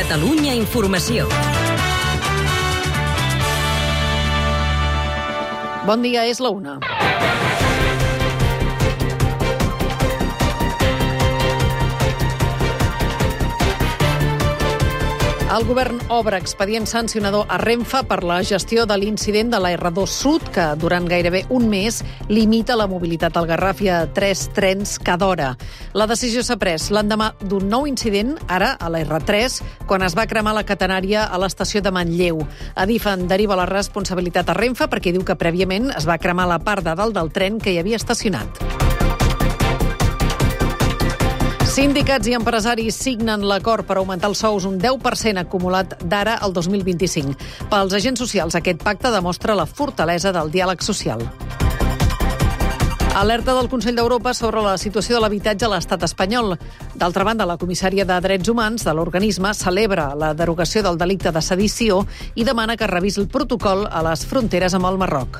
Catalunya Informació. Bon dia, és la 1. El govern obre expedient sancionador a Renfe per la gestió de l'incident de la R2 Sud, que durant gairebé un mes limita la mobilitat al Garraf i a 3 trens cada hora. La decisió s'ha pres l'endemà d'un nou incident, ara a la R3, quan es va cremar la catenària a l'estació de Manlleu. Adif en deriva la responsabilitat a Renfe perquè diu que prèviament es va cremar la part de dalt del tren que hi havia estacionat. Sindicats i empresaris signen l'acord per augmentar els sous un 10% acumulat d'ara al 2025. Pels agents socials, aquest pacte demostra la fortalesa del diàleg social. Alerta del Consell d'Europa sobre la situació de l'habitatge a l'estat espanyol. D'altra banda, la comissària de Drets Humans de l'organisme celebra la derogació del delicte de sedició i demana que revisi el protocol a les fronteres amb el Marroc.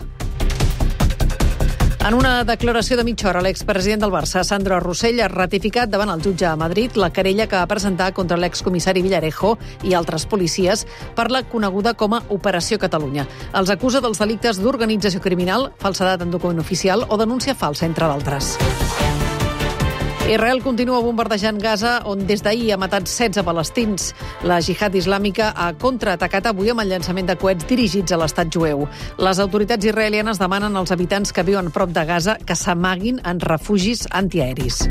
En una declaració de mitja hora, l'expresident del Barça, Sandro Rosell, ha ratificat davant el jutge a Madrid la querella que va presentar contra l'excomissari Villarejo i altres policies per la coneguda com a Operació Catalunya. Els acusa dels delictes d'organització criminal, falsedat en document oficial o denúncia falsa, entre d'altres. Israel continua bombardejant Gaza, on des d'ahir ha matat 16 palestins. La jihad islàmica ha contraatacat avui amb el llançament de coets dirigits a l'estat jueu. Les autoritats israelianes demanen als habitants que viuen prop de Gaza que s'amaguin en refugis antiaeris.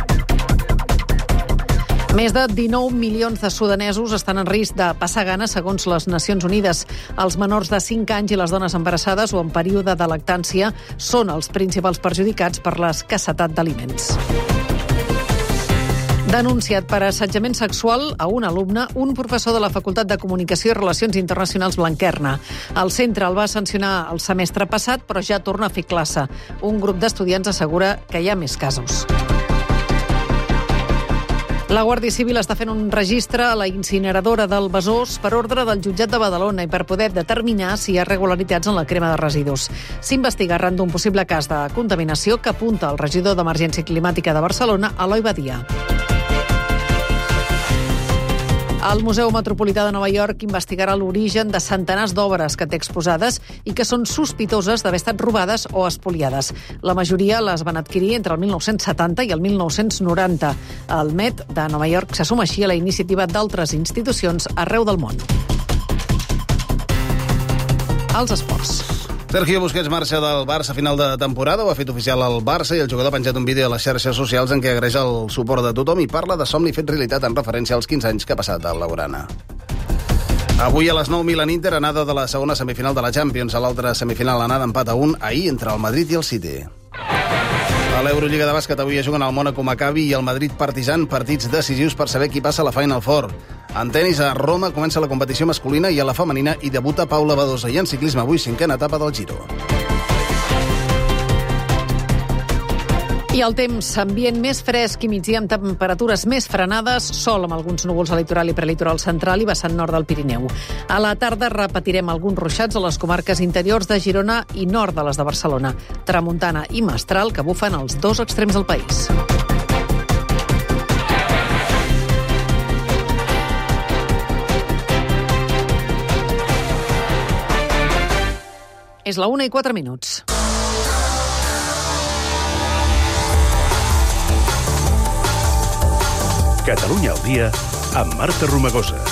Més de 19 milions de sudanesos estan en risc de passar gana, segons les Nacions Unides. Els menors de 5 anys i les dones embarassades o en període de lactància són els principals perjudicats per l'escassetat d'aliments. Denunciat per assetjament sexual a un alumne, un professor de la Facultat de Comunicació i Relacions Internacionals Blanquerna. El centre el va sancionar el semestre passat, però ja torna a fer classe. Un grup d'estudiants assegura que hi ha més casos. La Guàrdia Civil està fent un registre a la incineradora del Besòs per ordre del jutjat de Badalona i per poder determinar si hi ha irregularitats en la crema de residus. S'investiga arran d'un possible cas de contaminació que apunta el regidor d'Emergència Climàtica de Barcelona, Eloi Badia. El Museu Metropolità de Nova York investigarà l'origen de centenars d'obres que té exposades i que són sospitoses d'haver estat robades o espoliades. La majoria les van adquirir entre el 1970 i el 1990. El Met de Nova York se suma així a la iniciativa d'altres institucions arreu del món. Els esports. Sergio Busquets marxa del Barça a final de temporada, ho ha fet oficial al Barça i el jugador ha penjat un vídeo a les xarxes socials en què agraeix el suport de tothom i parla de somni fet realitat en referència als 15 anys que ha passat al Blaugrana. Avui a les 9, Milan-Inter, anada de la segona semifinal de la Champions. A l'altra semifinal, anada empat a 1 ahir entre el Madrid i el City. A l'Eurolliga de bàsquet avui es juguen el Mónaco Maccabi i el Madrid Partizan, partits decisius per saber qui passa a la Final Four. En tenis, a Roma comença la competició masculina i a la femenina hi debuta Paula Badosa. I en ciclisme avui, 5a etapa del Giro. I el temps, ambient més fresc i migdia amb temperatures més frenades, sol amb alguns núvols a litoral i prelitoral central i vessant nord del Pirineu. A la tarda repetirem alguns ruixats a les comarques interiors de Girona i nord de les de Barcelona, tramuntana i mestral que bufen als dos extrems del país. És la 1:04. Catalunya al dia amb Marta Romagosa.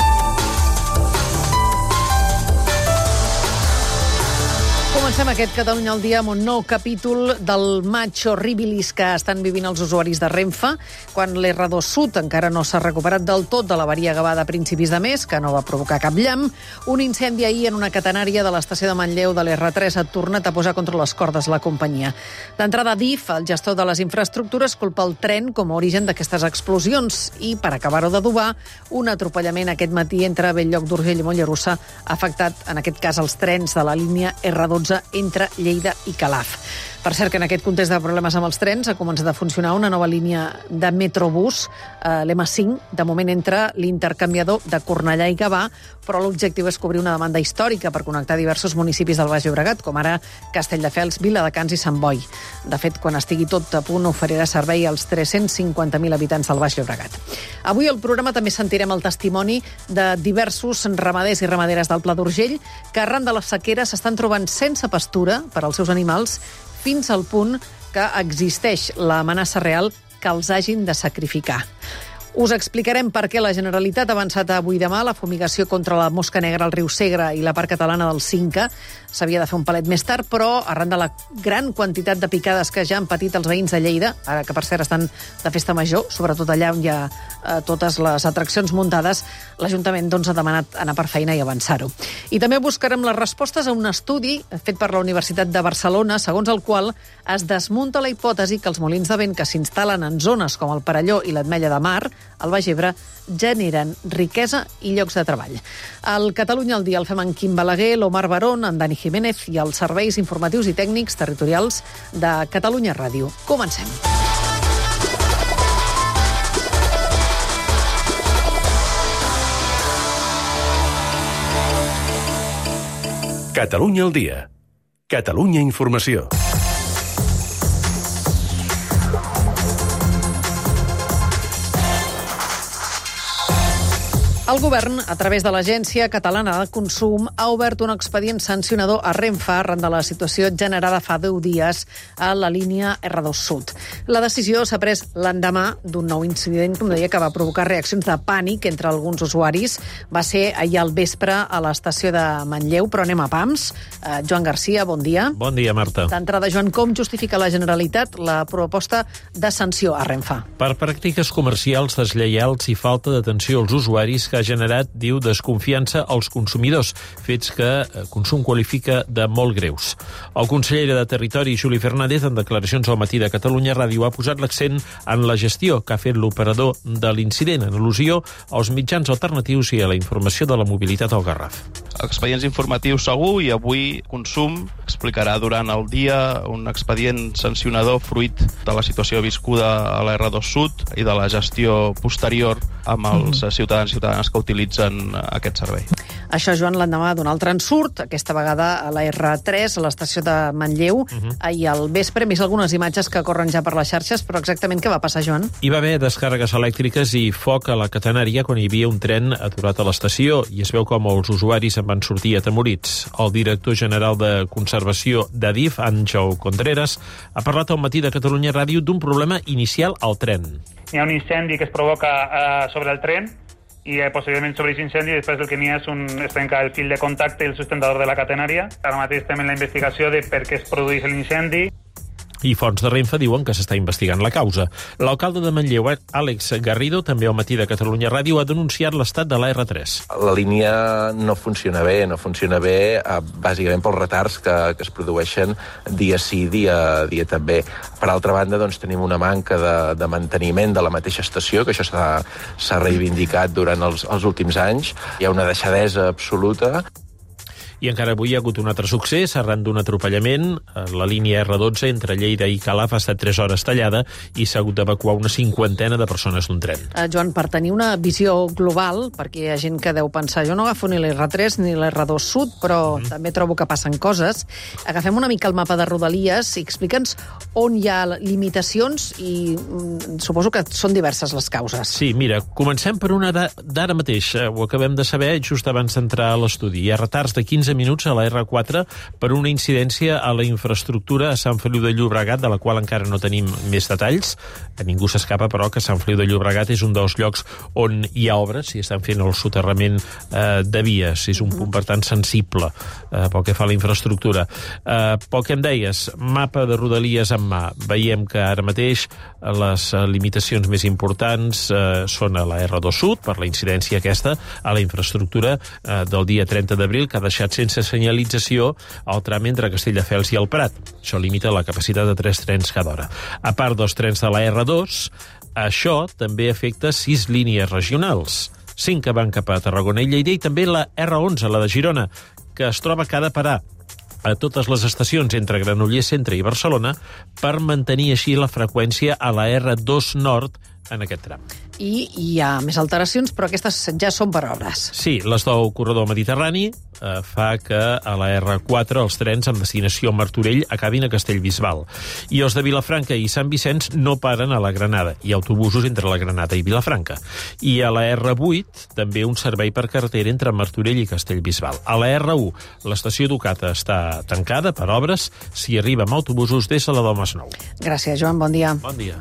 Comencem aquest Catalunya al dia amb un nou capítol del match horribilis que estan vivint els usuaris de Renfe, quan l'R2 Sud encara no s'ha recuperat del tot de l'avaria gravada a principis de mes, que no va provocar cap llamp. Un incendi ahir en una catenària de l'estació de Manlleu de l'R3 ha tornat a posar contra les cordes la companyia. D'entrada, DIF, el gestor de les infraestructures, culpa el tren com a origen d'aquestes explosions i, per acabar-ho d'adobar, un atropellament aquest matí entre Bell-lloc d'Urgell i Mollerussa ha afectat, en aquest cas, els trens de la línia R12 entre Lleida i Calaf. Per cert, que en aquest context de problemes amb els trens ha començat a funcionar una nova línia de Metrobús, l'M5, de moment entre l'intercanviador de Cornellà i Gavà, però l'objectiu és cobrir una demanda històrica per connectar diversos municipis del Baix Llobregat, com ara Castelldefels, Viladecans i Sant Boi. De fet, quan estigui tot a punt, oferirà servei als 350.000 habitants del Baix Llobregat. Avui al programa també sentirem el testimoni de diversos ramaders i ramaderes del Pla d'Urgell que arran de la sequera s'estan trobant sense pastura per als seus animals fins al punt que existeix l'amenaça real que els hagin de sacrificar. Us explicarem per què la Generalitat ha avançat avui demà la fumigació contra la mosca negra al riu Segre i la part catalana del Cinca. S'havia de fer un palet més tard, però arran de la gran quantitat de picades que ja han patit els veïns de Lleida, ara que per cert estan de festa major, sobretot allà on hi ha totes les atraccions muntades, l'Ajuntament ha demanat anar per feina i avançar-ho. I també buscarem les respostes a un estudi fet per la Universitat de Barcelona, segons el qual es desmunta la hipòtesi que els molins de vent que s'instal·len en zones com el Perelló i l'Ametlla de Mar, al Baix Ebre, generen riquesa i llocs de treball. El Catalunya al dia el fem en Quim Balaguer, l'Omar Barón, en Dani Jiménez i els serveis informatius i tècnics territorials de Catalunya Ràdio. Comencem. Catalunya al dia. Catalunya Informació. El govern, a través de l'Agència Catalana de Consum, ha obert un expedient sancionador a Renfe arran de la situació generada fa 10 dies a la línia R2 Sud. La decisió s'ha pres l'endemà d'un nou incident, com deia, que va provocar reaccions de pànic entre alguns usuaris. Va ser ahir al vespre a l'estació de Manlleu, però anem a pams. Joan Garcia, bon dia. Bon dia, Marta. D'entrada, Joan, com justifica la Generalitat la proposta de sanció a Renfe? Per pràctiques comercials deslleials i falta d'atenció als usuaris que ha generat, diu, desconfiança als consumidors, fets que Consum qualifica de molt greus. El conseller de Territori, Juli Fernández, en declaracions al Matí de Catalunya Ràdio, ha posat l'accent en la gestió que ha fet l'operador de l'incident, en al·lusió als mitjans alternatius i a la informació de la mobilitat al Garraf. Expedients informatius segur, i avui Consum explicarà durant el dia un expedient sancionador fruit de la situació viscuda a la R2 Sud i de la gestió posterior amb els ciutadans i ciutadanes que utilitzen aquest servei. Això, Joan, l'endemà d'un altre ensurt, aquesta vegada a la R3, a l'estació de Manlleu, ahir al vespre. Hem vist algunes imatges que corren ja per les xarxes, però exactament què va passar, Joan? Hi va haver descàrregues elèctriques i foc a la catenària quan hi havia un tren aturat a l'estació i es veu com els usuaris en van sortir atemorits. El director general de Conservació d'Adif, Àngel Contreras, ha parlat al Matí de Catalunya Ràdio d'un problema inicial al tren. Hi ha un incendi que es provoca sobre el tren i posteriorment sobre aquest incendi després el que n'hi ha es trenca el fil de contacte i el sustentador de la catenària. Ara mateix estem en la investigació de per què es produeix l'incendi. I fonts de Renfe diuen que s'està investigant la causa. L'alcalde de Manlleu, Àlex Garrido, també al Matí de Catalunya Ràdio, ha denunciat l'estat de la R3. La línia no funciona bé bàsicament pels retards que es produeixen dia sí, dia també. Per altra banda, doncs, tenim una manca de manteniment de la mateixa estació, que això s'ha reivindicat durant els últims anys. Hi ha una deixadesa absoluta. I encara avui hi ha hagut un altre succés arran d'un atropellament. La línia R12 entre Lleida i Calaf ha estat 3 hores tallada i s'ha hagut d'evacuar una 50 de persones d'un tren. Joan, per tenir una visió global, perquè hi ha gent que deu pensar jo no agafo ni l'R3 ni l'R2 Sud, però també trobo que passen coses. Agafem una mica el mapa de Rodalies i explica'ns on hi ha limitacions i suposo que són diverses les causes. Sí, mira, comencem per una d'ara mateix. Ho acabem de saber just abans d'entrar a l'estudi. Hi ha retards de 15 minuts a la R4 per una incidència a la infraestructura a Sant Feliu de Llobregat, de la qual encara no tenim més detalls. A ningú s'escapa, però, que Sant Feliu de Llobregat és un dels llocs on hi ha obres i estan fent el soterrament de vies. És un punt, per tant, sensible pel que fa a la infraestructura. Pel que em deies, mapa de Rodalies en mà. Veiem que ara mateix les limitacions més importants són a la R2 Sud, per la incidència aquesta, a la infraestructura del dia 30 d'abril, que ha deixat sense senyalització el tram entre Castelldefels i el Prat. Això limita la capacitat de 3 trens cada hora. A part dels trens de la R2, això també afecta 6 línies regionals. 5 que van cap a Tarragona i Lleida i també la R11, la de Girona, que es troba que ha de parar. a totes les estacions entre Granollers Centre i Barcelona per mantenir així la freqüència a la R2 Nord en aquest tram. I hi ha més alteracions, però aquestes ja són per obres. Sí, les del corredor mediterrani fa que a la R4 els trens amb destinació a Martorell acabin a Castellbisbal. I els de Vilafranca i Sant Vicenç no paren a la Granada. Hi ha autobusos entre la Granada i Vilafranca. I a la R8 també un servei per carretera entre Martorell i Castellbisbal. A la R1 l'estació d'Ocata està tancada per obres. S'hi arriba amb autobusos des de la del Masnou. Gràcies, Joan. Bon dia. Bon dia.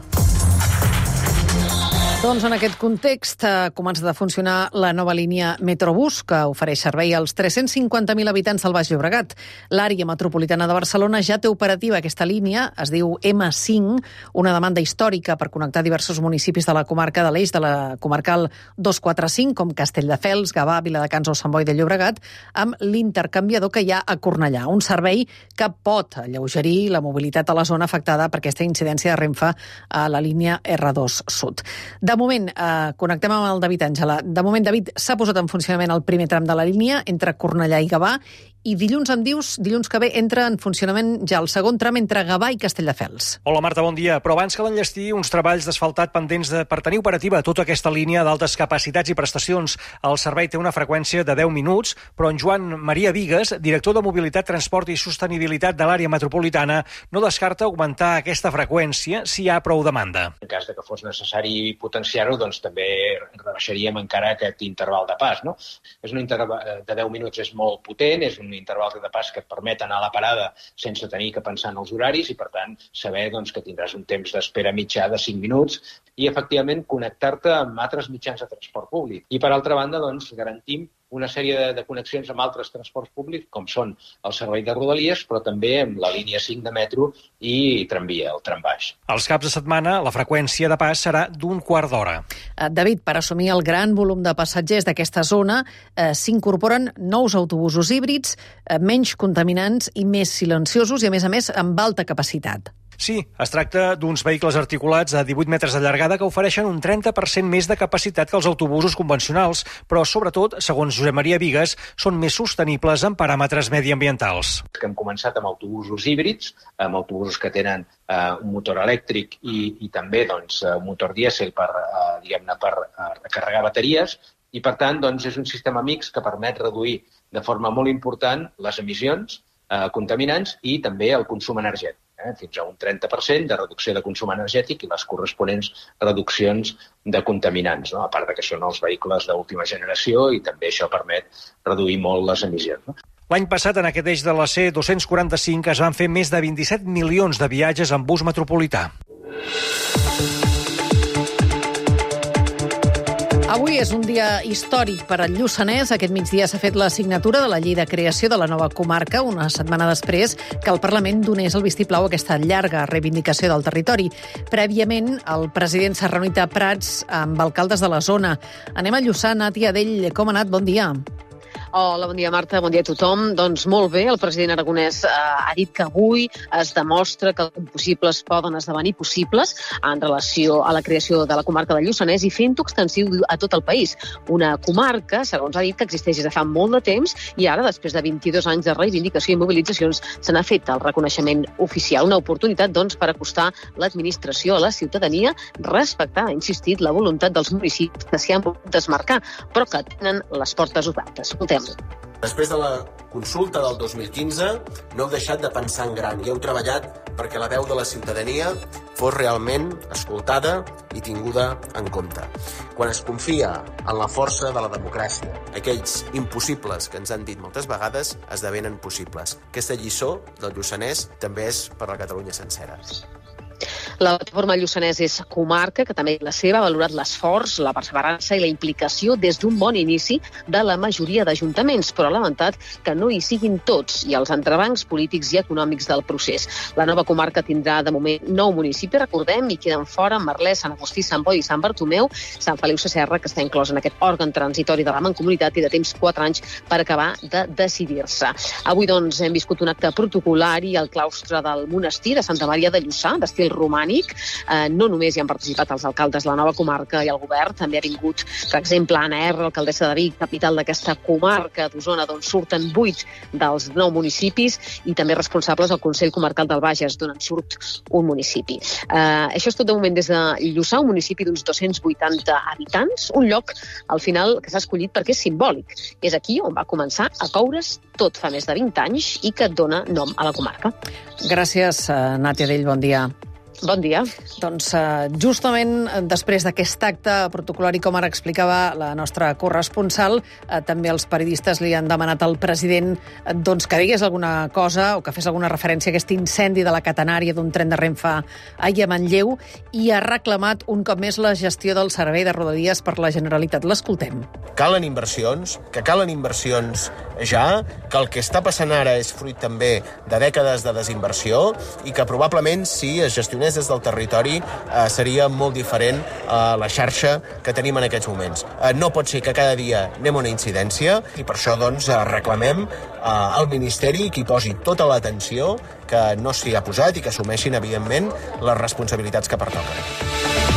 Doncs en aquest context ha començat a funcionar la nova línia Metrobús, que ofereix servei als 350.000 habitants del Baix Llobregat. L'àrea metropolitana de Barcelona ja té operativa aquesta línia, es diu M5, una demanda històrica per connectar diversos municipis de la comarca de l'eix de la comarcal 245, com Castelldefels, Gavà, Viladecans o Sant Boi de Llobregat, amb l'intercanviador que hi ha a Cornellà. Un servei que pot alleugerir la mobilitat a la zona afectada per aquesta incidència de Renfe a la línia R2 Sud. De moment, connectem amb el David Àngela. De moment, David, s'ha posat en funcionament el primer tram de la línia entre Cornellà i Gavà i dilluns em dius, dilluns que ve, entra en funcionament ja el segon tram entre Gavà i Castelldefels. Hola, Marta, bon dia. Però abans cal enllestir uns treballs d'asfaltat pendents per tenir operativa tota aquesta línia d'altes capacitats i prestacions. El servei té una freqüència de 10 minuts, però en Joan Maria Vigues, director de Mobilitat, Transport i Sostenibilitat de l'àrea metropolitana, no descarta augmentar aquesta freqüència si hi ha prou demanda. En cas de que fos necessari potenciar-ho, doncs també rebaixaríem encara aquest interval de pas, no? És un interval de 10 minuts, és molt potent, és un interval de pas que et permet anar a la parada sense tenir que pensar en els horaris i, per tant, saber doncs, que tindràs un temps d'espera mitjà de 5 minuts i, efectivament, connectar-te amb altres mitjans de transport públic. I, per altra banda, doncs, garantim una sèrie de connexions amb altres transports públics, com són el servei de Rodalies, però també amb la línia 5 de metro i tramvia, el trambaix. Els caps de setmana, la freqüència de pas serà d'un quart d'hora. David, per assumir el gran volum de passatgers d'aquesta zona, s'incorporen nous autobusos híbrids, menys contaminants i més silenciosos i, a més, amb alta capacitat. Sí, es tracta d'uns vehicles articulats a 18 metres de llargada que ofereixen un 30% més de capacitat que els autobusos convencionals, però, sobretot, segons Josep Maria Vigues, són més sostenibles en paràmetres mediambientals. Hem començat amb autobusos híbrids, amb autobusos que tenen un motor elèctric i també doncs, un motor dièsel per recarregar bateries, i, per tant, doncs, és un sistema mix que permet reduir de forma molt important les emissions contaminants i també el consum energètic. Fins a un 30% de reducció de consum energètic i les corresponents reduccions de contaminants, no? A part que són els vehicles d'última generació i també això permet reduir molt les emissions. No? L'any passat, en aquest eix de la C245, es van fer més de 27 milions de viatges en bus metropolità. Avui és un dia històric per al Lluçanès. Aquest migdia s'ha fet la signatura de la llei de creació de la nova comarca, una setmana després que el Parlament donés el vistiplau a aquesta llarga reivindicació del territori. Prèviament, el president s'ha reunit a Prats amb alcaldes de la zona. Anem a Lluçà. Nàtia Dell, com ha anat? Bon dia. Hola, bon dia, Marta, bon dia a tothom. Doncs molt bé, el president aragonès ha dit que avui es demostra que els impossibles poden esdevenir possibles en relació a la creació de la comarca del Lluçanès i fent-ho extensiu a tot el país. Una comarca, segons ha dit, que existeix des de fa molt de temps i ara, després de 22 anys de reivindicació i mobilitzacions, se n'ha fet el reconeixement oficial. Una oportunitat, doncs, per acostar l'administració a la ciutadania, respectar, ha insistit, la voluntat dels municipis que s'hi han volgut desmarcar, però que tenen les portes obertes. Després de la consulta del 2015, no heu deixat de pensar en gran i heu treballat perquè la veu de la ciutadania fos realment escoltada i tinguda en compte. Quan es confia en la força de la democràcia, aquells impossibles que ens han dit moltes vegades esdevenen possibles. Aquesta lliçó del Lluçanès també és per la Catalunya sencera. La plataforma Lluçanès és comarca, que també la seva ha valorat l'esforç, la perseverança i la implicació des d'un bon inici de la majoria d'ajuntaments, però ha lamentat que no hi siguin tots i els entrebancs polítics i econòmics del procés. La nova comarca tindrà de moment 9 municipis, recordem, i queden fora Merlès, Sant Agustí, Sant Boi i Sant Bartomeu, Sant Feliu Sasserra, que està inclòs en aquest òrgan transitori de la Mancomunitat i de temps 4 anys per acabar de decidir-se. Avui, doncs, hem viscut un acte protocolari al claustre del monestir de Santa Maria de Lluçà, d'estil romànic, orgànic. No només hi han participat els alcaldes de la nova comarca i el govern, també ha vingut, per exemple, Anna R, alcaldessa de Vic, capital d'aquesta comarca d'Osona, d'on surten 8 dels 9 municipis, i també responsables del Consell Comarcal del Bages, d'on en surt un municipi. Això és tot de moment des de Lluçà, un municipi d'uns 280 habitants, un lloc, al final, que s'ha escollit perquè és simbòlic. És aquí on va començar a coure's tot fa més de 20 anys i que dona nom a la comarca. Gràcies, Nàtia Dell, bon dia. Bon dia. Doncs justament després d'aquest acte protocolari, com ara explicava la nostra corresponsal, també els periodistes li han demanat al president que digués alguna cosa o que fes alguna referència a aquest incendi de la catenària d'un tren de Renfe ahir a Manlleu, i ha reclamat un cop més la gestió del servei de Rodalies per la Generalitat. L'escoltem. Calen inversions ja, que el que està passant ara és fruit també de dècades de desinversió i que probablement si es gestionés des del territori seria molt diferent a la xarxa que tenim en aquests moments. No pot ser que cada dia anem a una incidència i per això reclamem al Ministeri que hi posi tota l'atenció que no s'hi ha posat i que assumeixin, evidentment, les responsabilitats que pertoquen.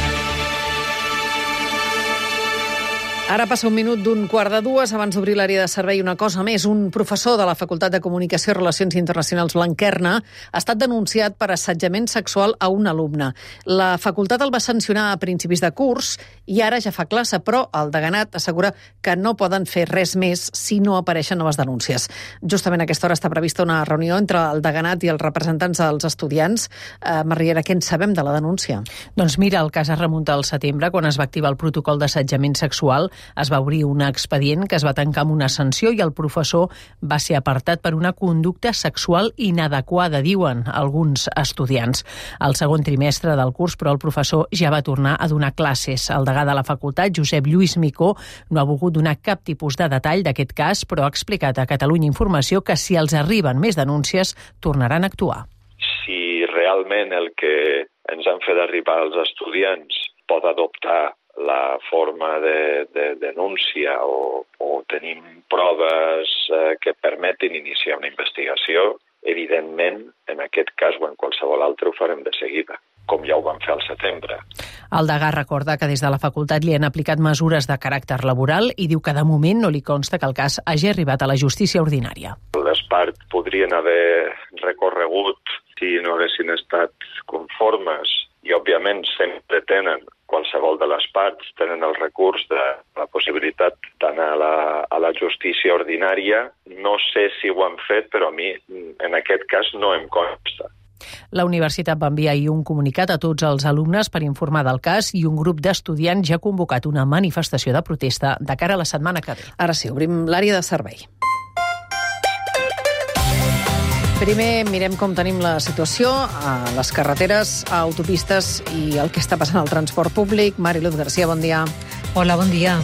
Ara passa un minut d'un 1:15. Abans d'obrir l'àrea de servei, una cosa més. Un professor de la Facultat de Comunicació i Relacions Internacionals Blanquerna ha estat denunciat per assetjament sexual a un alumne. La facultat el va sancionar a principis de curs i ara ja fa classe, però el deganat assegura que no poden fer res més si no apareixen noves denúncies. Justament a aquesta hora està prevista una reunió entre el deganat i els representants dels estudiants. Mariera, què en sabem de la denúncia? Doncs mira, el cas es remunta al setembre, quan es va activar el protocol d'assetjament sexual. Es va obrir un expedient que es va tancar amb una sanció i el professor va ser apartat per una conducta sexual inadequada, diuen alguns estudiants. Al segon trimestre del curs, però, el professor ja va tornar a donar classes. El degà de la facultat, Josep Lluís Micó, no ha volgut donar cap tipus de detall d'aquest cas, però ha explicat a Catalunya Informació que si els arriben més denúncies, tornaran a actuar. Si realment el que ens han fet arribar els estudiants pot adoptar la forma de denúncia o tenim proves que permetin iniciar una investigació, evidentment, en aquest cas o en qualsevol altre ho farem de seguida, com ja ho vam fer al setembre. El degà recorda que des de la facultat li han aplicat mesures de caràcter laboral i diu que de moment no li consta que el cas hagi arribat a la justícia ordinària. Les parts podrien haver recorregut si no haguessin estat conformes i, òbviament, sempre qualsevol de les parts tenen el recurs de la possibilitat d'anar a la justícia ordinària. No sé si ho han fet, però a mi, en aquest cas, no em consta. La universitat va enviar ahir un comunicat a tots els alumnes per informar del cas i un grup d'estudiants ja ha convocat una manifestació de protesta de cara a la setmana que ve. Ara sí, obrim l'àrea de servei. Primer mirem com tenim la situació a les carreteres, a autopistes i el que està passant al transport públic. Mariluz García, bon dia. Hola, bon dia.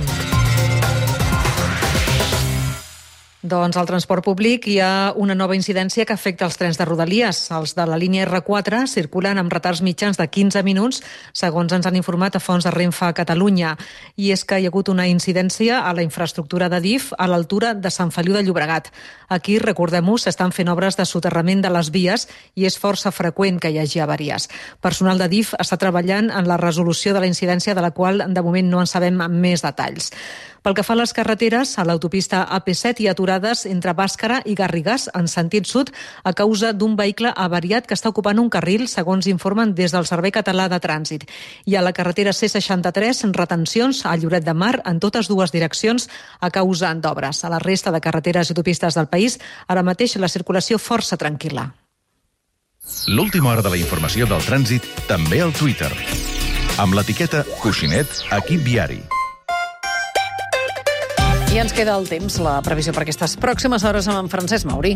Doncs al transport públic hi ha una nova incidència que afecta els trens de Rodalies. Els de la línia R4 circulen amb retards mitjans de 15 minuts, segons ens han informat a fonts de Renfe a Catalunya. I és que hi ha hagut una incidència a la infraestructura de DIF a l'altura de Sant Feliu de Llobregat. Aquí, recordem-ho, s'estan fent obres de soterrament de les vies i és força freqüent que hi hagi avaries. Personal de DIF està treballant en la resolució de la incidència, de la qual de moment no en sabem més detalls. Pel que fa a les carreteres, a l'autopista AP7 hi ha aturades entre Bàscara i Garrigàs en sentit sud a causa d'un vehicle avariat que està ocupant un carril, segons informen des del Servei Català de Trànsit. I a la carretera C63, retencions a Lloret de Mar en totes dues direccions a causa d'obres. A la resta de carreteres i autopistes del país, ara mateix la circulació força tranquil·la. L'última hora de la informació del trànsit també al Twitter. Amb l'etiqueta Coixinet Equip Viari. I ens queda el temps, la previsió per aquestes pròximes hores amb en Francesc Mauri.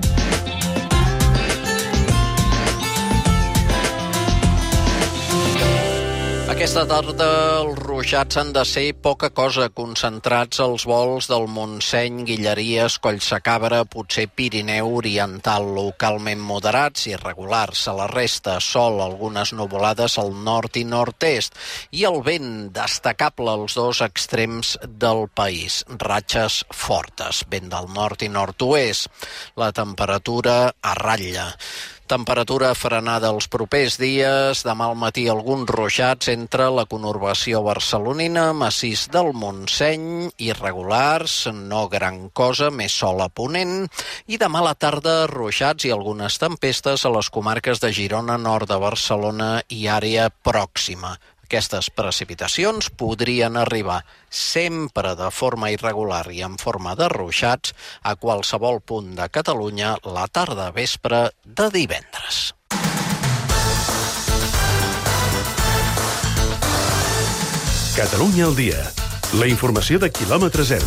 Aquesta tarda els ruixats han de ser poca cosa, concentrats als vols del Montseny, Guilleries, Collsacabra, potser Pirineu Oriental, localment moderats i regulars. A la resta, sol, algunes nuvolades al nord i nord-est i el vent destacable als dos extrems del país. Ratxes fortes, vent del nord i nord-oest. La temperatura a ratlla. Temperatura frenada els propers dies. Demà al matí alguns ruixats entre la conurbació barcelonina, massís del Montseny, irregulars, no gran cosa, més sol a ponent. I demà a la tarda ruixats i algunes tempestes a les comarques de Girona, nord de Barcelona i àrea pròxima. Aquestes precipitacions podrien arribar sempre de forma irregular i en forma de ruixats a qualsevol punt de Catalunya la tarda vespre de divendres. Catalunya al dia. La informació de quilòmetre zero.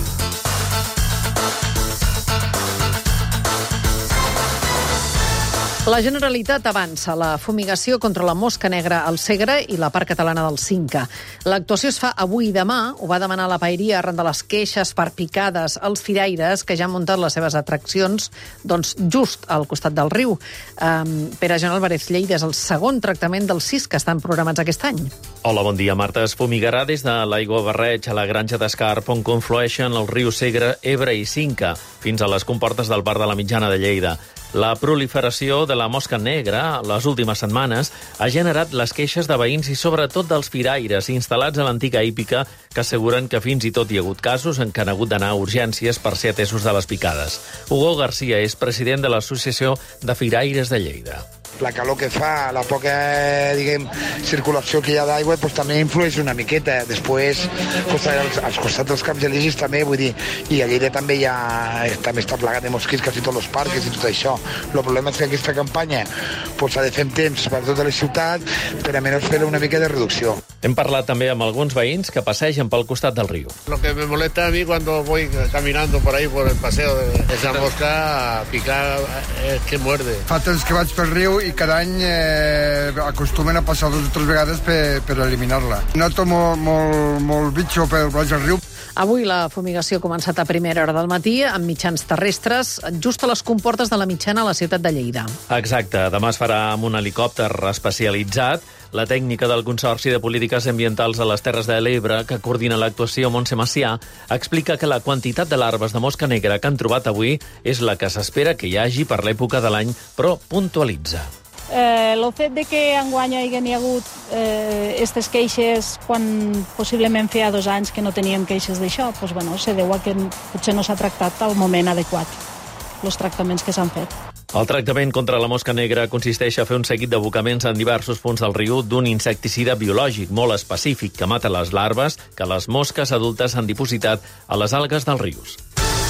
La Generalitat avança la fumigació contra la mosca negra al Segre i la part catalana del Cinca. L'actuació es fa avui i demà. Ho va demanar la paeria arran de les queixes per picades als firaires que ja han muntat les seves atraccions just al costat del riu. Pere Joan Álvarez Lleida, és el segon tractament dels 6 que estan programats aquest any. Hola, bon dia, Marta. Es fumigarà des de l'Aiguabarreig a la Granja d'Escarp, on conflueixen el riu Segre, Ebre i Cinca, fins a les comportes del Parc de la Mitjana de Lleida. La proliferació de la mosca negra les últimes setmanes ha generat les queixes de veïns i sobretot dels firaires instal·lats a l'antiga hípica, que asseguren que fins i tot hi ha hagut casos en què han hagut d'anar a urgències per ser atesos de les picades. Hugo García és president de l'Associació de Firaires de Lleida. La calor que fa, la poca, circulació que hi ha d'aigua, també influeix una miqueta. Després, als costats dels Camps Elisis també, vull dir, i a Lleida també també està plagat de mosquits quasi tots els parcs i tot això. El problema és que aquesta campanya s'ha de fer amb temps per tota la ciutat per a menys fer una mica de reducció. Hem parlat també amb alguns veïns que passegen pel costat del riu. Lo que me molesta a mí cuando voy caminando por ahí, por el paseo de esa mosca picar, es que muerde. Fa temps que vaig pel riu i cada any acostumen a passar 2 o 3 vegades per eliminar-la. Noto molt bitxo pel baix del riu. Avui la fumigació ha començat a primera hora del matí amb mitjans terrestres just a les comportes de la Mitjana a la ciutat de Lleida. Exacte. Demà es farà amb un helicòpter especialitzat. La tècnica del Consorci de Polítiques Ambientals a les Terres de l'Ebre, que coordina l'actuació, Montse Macià, explica que la quantitat de larves de mosca negra que han trobat avui és la que s'espera que hi hagi per l'època de l'any, però puntualitza. El fet de que enguany hi hagut aquestes queixes quan possiblement feia 2 anys que no teníem queixes d'això, se deu a que potser no s'ha tractat al moment adequat els tractaments que s'han fet. El tractament contra la mosca negra consisteix a fer un seguit d'abocaments en diversos punts del riu d'un insecticida biològic molt específic que mata les larves que les mosques adultes han dipositat a les algues dels rius.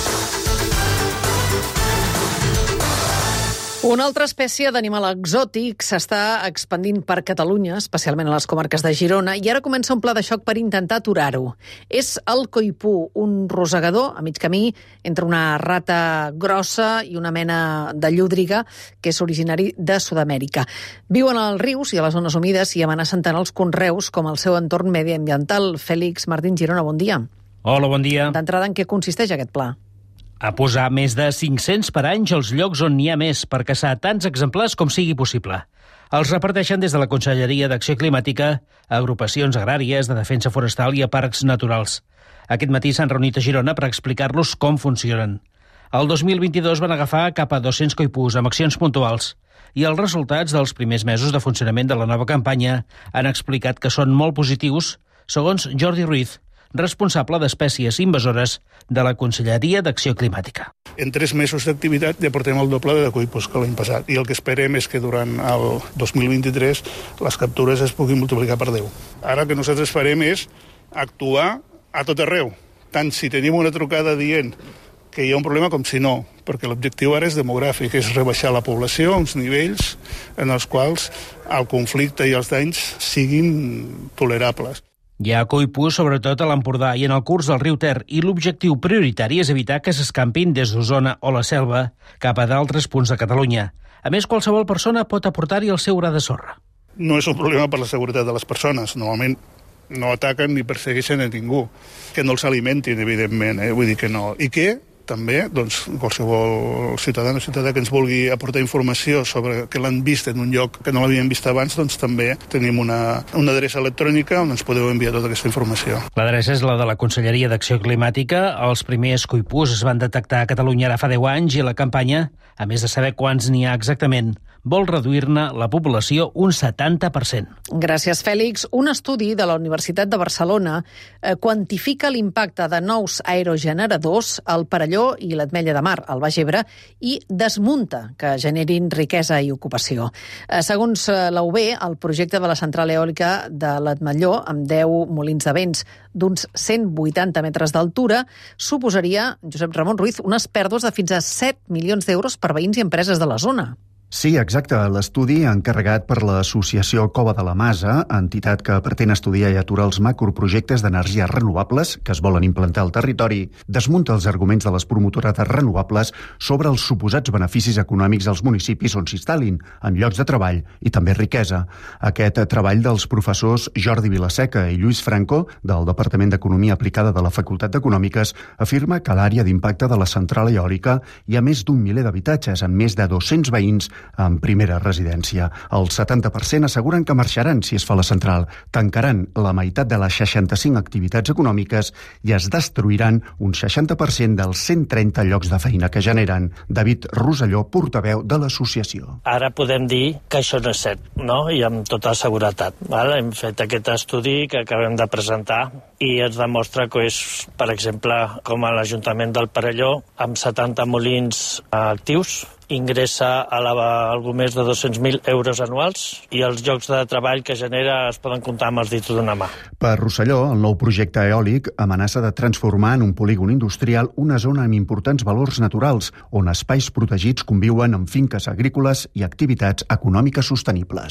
Una altra espècie d'animal exòtic s'està expandint per Catalunya, especialment a les comarques de Girona, i ara comença un pla de xoc per intentar aturar-ho. És el coipú, un rosegador a mig camí entre una rata grossa i una mena de llúdriga que és originari de Sud-amèrica. Viuen als rius i a les zones humides i amenacen tant els conreus com el seu entorn mediambiental. Fèlix Martín Girona, bon dia. Hola, bon dia. D'entrada, en què consisteix aquest pla? A posar més de 500 paranys als llocs on n'hi ha més per caçar tants exemplars com sigui possible. Els reparteixen des de la Conselleria d'Acció Climàtica a agrupacions agràries, de defensa forestal i a parcs naturals. Aquest matí s'han reunit a Girona per explicar-los com funcionen. El 2022 van agafar cap a 200 coipús amb accions puntuals i els resultats dels primers mesos de funcionament de la nova campanya han explicat que són molt positius, segons Jordi Ruiz, responsable d'espècies invasores de la Conselleria d'Acció Climàtica. En 3 mesos d'activitat ja portem el doble de coipús que l'any passat i el que esperem és que durant el 2023 les captures es puguin multiplicar per 10. Ara el que nosaltres farem és actuar a tot arreu, tant si tenim una trucada dient que hi ha un problema com si no, perquè l'objectiu ara és demogràfic, és rebaixar la població a uns nivells en els quals el conflicte i els danys siguin tolerables. Hi ha coipús sobretot a l'Empordà i en el curs del riu Ter i l'objectiu prioritari és evitar que s'escampin des d'Osona o la Selva cap a d'altres punts de Catalunya. A més, qualsevol persona pot aportar-hi el seu gra de sorra. No és un problema per la seguretat de les persones. Normalment no ataquen ni persegueixen a ningú. Que no els alimentin, evidentment, vull dir que no. I que també, doncs, qualsevol ciutadà o ciutadà que ens vulgui aportar informació sobre que l'han vist en un lloc que no l'havien vist abans, doncs també tenim una adreça electrònica on ens podeu enviar tota aquesta informació. L'adreça és la de la Conselleria d'Acció Climàtica. Els primers coipús es van detectar a Catalunya ara fa 10 anys i la campanya, a més de saber quants n'hi ha exactament, vol reduir-ne la població un 70%. Gràcies, Fèlix. Un estudi de la Universitat de Barcelona quantifica l'impacte de nous aerogeneradors al Perelló i l'Ametlla de Mar, al Baix Ebre, i desmunta que generin riquesa i ocupació. Segons la UB, el projecte de la central eòlica de l'Ametlló, amb 10 molins de vents d'uns 180 metres d'altura, suposaria, Josep Ramon Ruiz, unes pèrdues de fins a 7 milions d'euros per veïns i empreses de la zona. Sí, exacte. L'estudi encarregat per l'associació Cova de la Masa, entitat que pretén estudiar i aturar els macroprojectes d'energies renovables que es volen implantar al territori, desmunta els arguments de les promotores de renovables sobre els suposats beneficis econòmics als municipis on s'instal·lin, en llocs de treball i també riquesa. Aquest treball dels professors Jordi Vilaseca i Lluís Franco, del Departament d'Economia Aplicada de la Facultat d'Econòmiques, afirma que a l'àrea d'impacte de la central eòlica hi ha més d'un miler d'habitatges, amb més de 200 veïns en primera residència. El 70% asseguren que marxaran si es fa la central, tancaran la meitat de les 65 activitats econòmiques i es destruiran un 60% dels 130 llocs de feina que generen. David Rosselló, portaveu de l'associació. Ara podem dir que això no és cert, no? I amb tota seguretat. Hem fet aquest estudi que acabem de presentar i ens demostra que és, per exemple, com a l'Ajuntament del Perelló, amb 70 molins actius, ingressa a algú més de 200.000 euros anuals i els llocs de treball que genera es poden comptar amb els dits d'una mà. Per Rosselló, el nou projecte eòlic amenaça de transformar en un polígon industrial una zona amb importants valors naturals, on espais protegits conviuen amb finques agrícoles i activitats econòmiques sostenibles.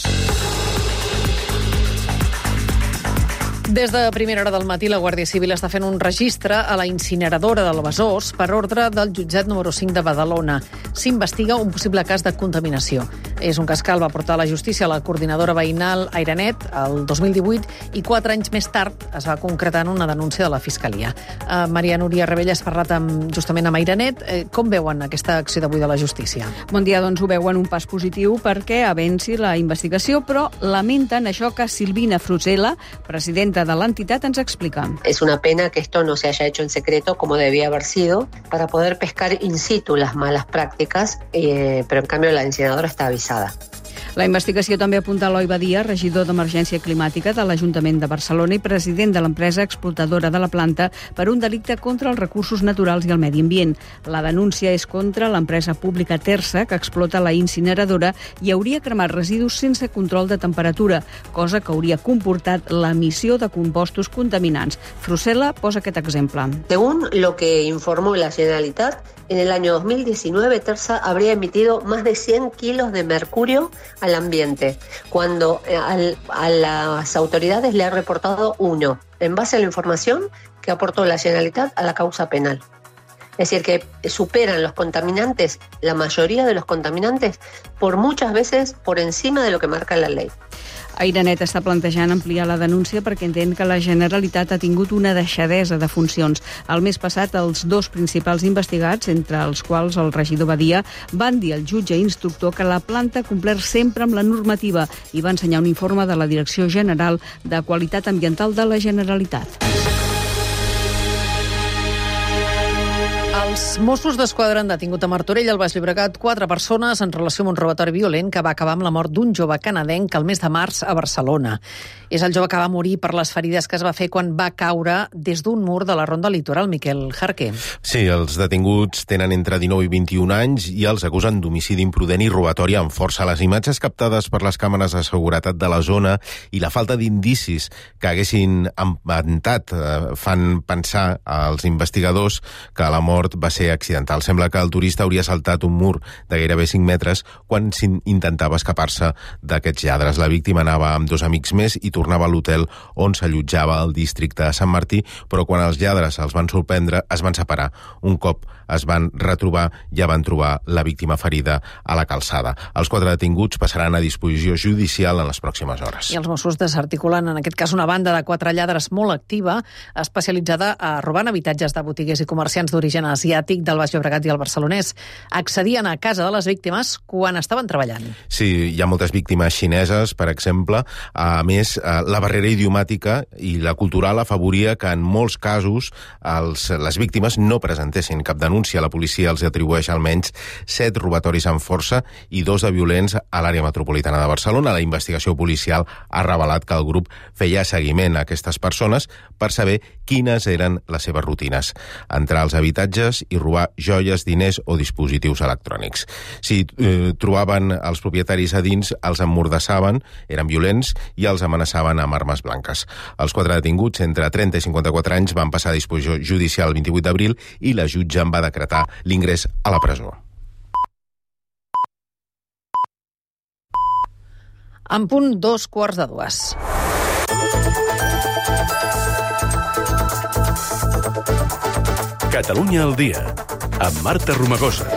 Des de primera hora del matí, la Guàrdia Civil està fent un registre a la incineradora del Besòs per ordre del jutjat número 5 de Badalona. S'investiga un possible cas de contaminació. És un cas que el va portar a la justícia a la coordinadora veïnal Airenet el 2018 i 4 anys més tard es va concretar en una denúncia de la Fiscalia. Maria Núria Rebella, has parlat justament amb Airenet. Com veuen aquesta acció d'avui de la justícia? Bon dia, doncs ho veuen un pas positiu perquè avanci la investigació, però lamenten això que Silvina Frusella, presidenta de l'entitat, ens explica. Es una pena que esto no se haya hecho en secreto como debía haber sido para poder pescar in situ las malas prácticas, pero en cambio la incineradora está avisada. La investigació també apunta a Eloi Badia, regidor d'Emergència Climàtica de l'Ajuntament de Barcelona i president de l'empresa explotadora de la planta, per un delicte contra els recursos naturals i el medi ambient. La denúncia és contra l'empresa pública Tersa, que explota la incineradora i hauria cremat residus sense control de temperatura, cosa que hauria comportat l'emissió de compostos contaminants. Frusella posa aquest exemple. Según lo que informó la Generalitat, en el año 2019 Tersa habría emitido más de 100 kilos de mercurio al ambiente, cuando a las autoridades le ha reportado 1, en base a la información que aportó la Generalitat a la causa penal. Es decir, que superan los contaminantes, la mayoría de los contaminantes, por muchas veces por encima de lo que marca la ley. Airenet està plantejant ampliar la denúncia perquè entén que la Generalitat ha tingut una deixadesa de funcions. El mes passat, els 2 principals investigats, entre els quals el regidor Badia, van dir al jutge instructor que la planta ha complert sempre amb la normativa i va ensenyar un informe de la Direcció General de Qualitat Ambiental de la Generalitat. Els Mossos d'Esquadra han detingut a Martorell, al Baix Llobregat, 4 persones en relació amb un robatori violent que va acabar amb la mort d'un jove canadenc el mes de març a Barcelona. És el jove que va morir per les ferides que es va fer quan va caure des d'un mur de la Ronda Litoral. Miquel Jarqué. Sí, els detinguts tenen entre 19 i 21 anys i els acusen d'homicidi imprudent i robatori amb força. Les imatges captades per les càmeres de seguretat de la zona i la falta d'indicis que haguessin empantat fan pensar als investigadors que la mort va ser accidental. Sembla que el turista hauria saltat un mur de gairebé 5 metres quan intentava escapar-se d'aquests lladres. La víctima anava amb 2 amics més i tornava a l'hotel on s'allotjava al districte de Sant Martí, però quan els lladres els van sorprendre, es van separar. Un cop es van retrobar, ja van trobar la víctima ferida a la calçada. Els 4 detinguts passaran a disposició judicial en les pròximes hores. I els Mossos desarticulen, en aquest cas, una banda de 4 lladres molt activa, especialitzada a robar habitatges de botiguers i comerciants d'origen asiàtic asiàtic del Baix Llobregat i el barcelonès. Accedien a casa de les víctimes quan estaven treballant. Sí, hi ha moltes víctimes xineses, per exemple. A més, la barrera idiomàtica i la cultural afavoria que en molts casos les víctimes no presentessin cap denúncia. La policia els atribueix almenys 7 robatoris amb força i 2 de violents a l'àrea metropolitana de Barcelona. La investigació policial ha revelat que el grup feia seguiment a aquestes persones per saber quines eren les seves rutines. Entrar als habitatges i robar joies, diners o dispositius electrònics. Si trobaven els propietaris a dins, els emmordassaven, eren violents i els amenaçaven amb armes blanques. Els 4 detinguts, entre 30 i 54 anys, van passar a disposició judicial el 28 d'abril i la jutge en va decretar l'ingrés a la presó. En punt 2:15. Catalunya al dia, amb Marta Romagosa.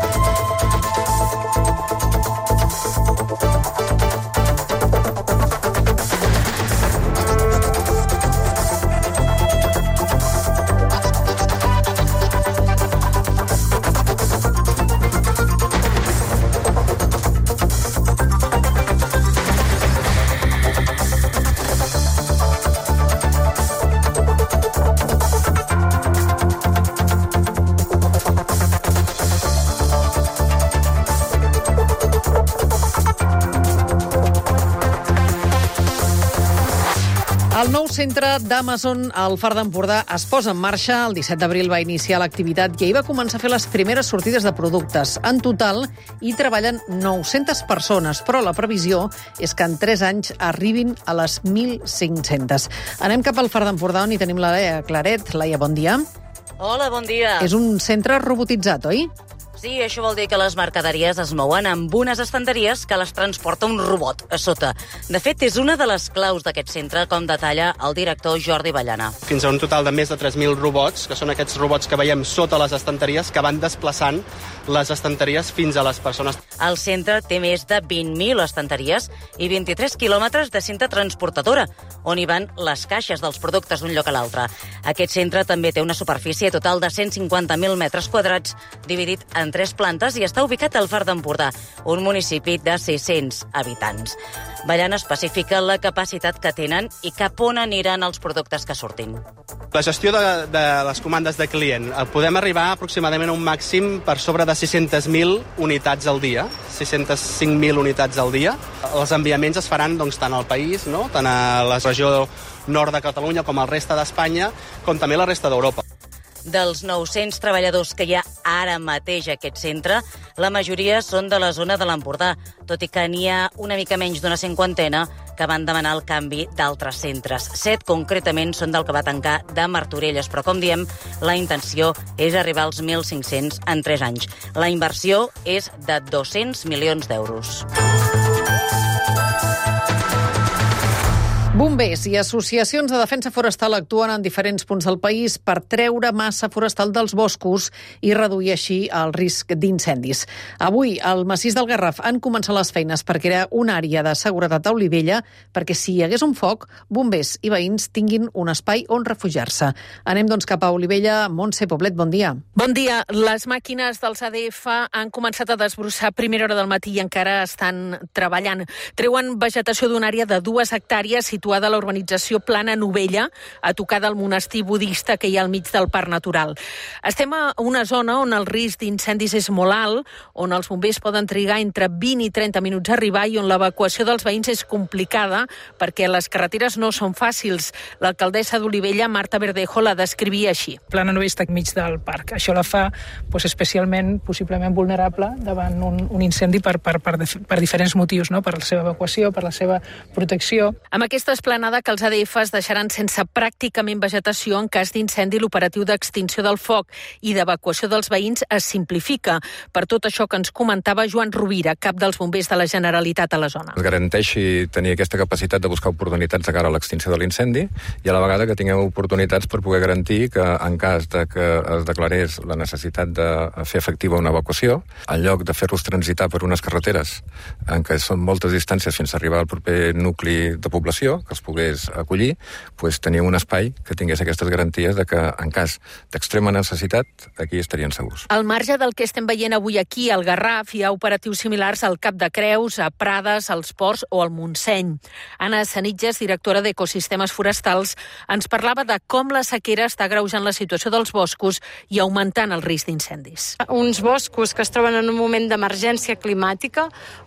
El nou centre d'Amazon al Far d'Empordà es posa en marxa. El 17 d'abril va iniciar l'activitat i ahir va començar a fer les primeres sortides de productes. En total, hi treballen 900 persones, però la previsió és que en 3 anys arribin a les 1.500. Anem cap al Far d'Empordà, on hi tenim la Laia Claret. Laia, bon dia. Hola, bon dia. És un centre robotitzat, oi? Sí, això vol dir que les mercaderies es mouen amb unes estanteries que les transporta un robot a sota. De fet, és una de les claus d'aquest centre, com detalla el director Jordi Ballana. Fins a un total de més de 3.000 robots, que són aquests robots que veiem sota les estanteries, que van desplaçant les estanteries fins a les persones. El centre té més de 20.000 estanteries i 23 quilòmetres de cinta transportadora, on hi van les caixes dels productes d'un lloc a l'altre. Aquest centre també té una superfície total de 150.000 metres quadrats, dividit en 3 plantes, i està ubicat al Far d'Empordà, un municipi de 600 habitants. Ballana especifica la capacitat que tenen i cap on aniran els productes que surtin. La gestió de les comandes de client. Podem arribar aproximadament a un màxim per sobre de 600.000 unitats al dia, 605.000 unitats al dia. Els enviaments es faran tant al país, no? Tant a la regió nord de Catalunya com al resta d'Espanya, com també a la resta d'Europa. Dels 900 treballadors que hi ha ara mateix a aquest centre, la majoria són de la zona de l'Empordà, tot i que n'hi ha una mica menys d'una 50 que van demanar el canvi d'altres centres. 7 concretament són del que va tancar de Martorelles, però com diem, la intenció és arribar als 1.500 en 3 anys. La inversió és de 200 milions d'euros. Bombers i associacions de defensa forestal actuen en diferents punts del país per treure massa forestal dels boscos i reduir així el risc d'incendis. Avui, al massís del Garraf han començat les feines per crear una àrea de seguretat a Olivella perquè si hi hagués un foc, bombers i veïns tinguin un espai on refugiar-se. Anem doncs cap a Olivella. Montse Poblet, bon dia. Bon dia. Les màquines dels ADF han començat a desbrossar a primera hora del matí i encara estan treballant. Treuen vegetació d'una àrea de 2 hectàrees situada a la urbanització Plana Novella, a tocar del monestir budista que hi ha al mig del Parc Natural. Estem a una zona on el risc d'incendis és molt alt, on els bombers poden trigar entre 20 i 30 minuts a arribar i on l'evacuació dels veïns és complicada perquè les carreteres no són fàcils. L'alcaldessa d'Olivella, Marta Verdejo, la descrivia així. Plana Novella està enmig del parc. Això la fa especialment, possiblement vulnerable davant un incendi per diferents motius, no? Per la seva evacuació, per la seva protecció. Amb aquesta esplanada que els ADFs deixaran sense pràcticament vegetació en cas d'incendi, l'operatiu d'extinció del foc i d'evacuació dels veïns es simplifica. Per tot això que ens comentava Joan Rovira, cap dels bombers de la Generalitat a la zona. Es garanteixi tenir aquesta capacitat de buscar oportunitats de cara a l'extinció de l'incendi i a la vegada que tingueu oportunitats per poder garantir que en cas de que es declarés la necessitat de fer efectiva una evacuació, en lloc de fer-los transitar per unes carreteres en què són moltes distàncies fins a arribar al proper nucli de població, població que els pogués acollir, doncs teníem un espai que tingués aquestes garanties de que en cas d'extrema necessitat aquí estarien segurs. Al marge del que estem veient avui aquí, al Garraf, hi ha operatius similars al Cap de Creus, a Prades, als Ports o al Montseny. Anna Sanitges, directora d'Ecosistemes Forestals, ens parlava de com la sequera està agreujant la situació dels boscos i augmentant el risc d'incendis. Uns boscos que es troben en un moment d'emergència climàtica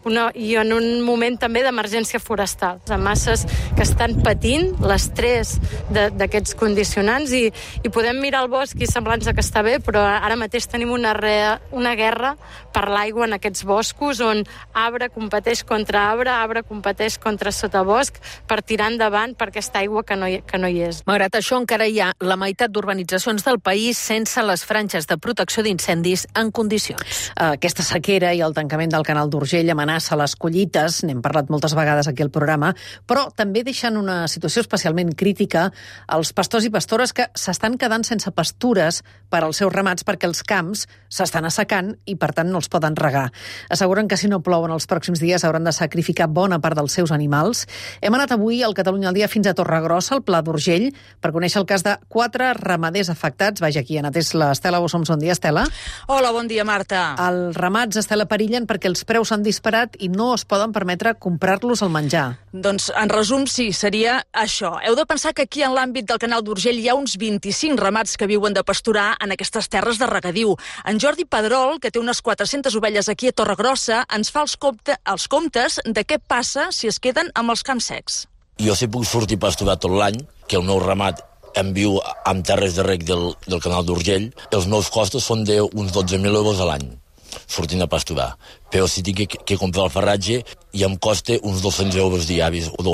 i en un moment també d'emergència forestal. Amb masses que estan patint l'estrès d'aquests condicionants i podem mirar el bosc i semblar-nos que està bé, però ara mateix tenim una guerra per l'aigua en aquests boscos on arbre competeix contra arbre competeix contra sotabosc per tirar endavant per aquesta aigua que no hi és. Malgrat això, encara hi ha la meitat d'urbanitzacions del país sense les franges de protecció d'incendis en condicions. Aquesta sequera i el tancament del canal d'Urgell amenaça les collites, n'hem parlat moltes vegades aquí al programa, però també deixen una situació especialment crítica als pastors i pastores que s'estan quedant sense pastures per als seus ramats perquè els camps s'estan assecant i, per tant, no els poden regar. Asseguren que si no plouen els pròxims dies hauran de sacrificar bona part dels seus animals. Hem anat avui al Catalunya al dia fins a Torregrossa, al Pla d'Urgell, per conèixer el cas de 4 ramaders afectats. Vaja, aquí han atès l'Estela Bossoms. Bon dia, Estela. Hola, bon dia, Marta. Els ramats, Estela, perillen perquè els preus s'han disparat i no es poden permetre comprar-los al menjar. Doncs, en resum, sí, seria això. Heu de pensar que aquí, en l'àmbit del canal d'Urgell, hi ha uns 25 ramats que viuen de pasturar en aquestes terres de regadiu. En Jordi Pedrol, que té unes 400 ovelles aquí a Torregrossa, ens fa els comptes de què passa si es queden amb els camps secs. Jo sí puc sortir a pasturar tot l'any, que el meu ramat em viu amb terres de reg del canal d'Urgell. Els meus costos són d'uns 12.000 euros a l'any, sortint a pasturar. Però si tinc que comprar el farratge, i em costa uns 200 euros diaris, o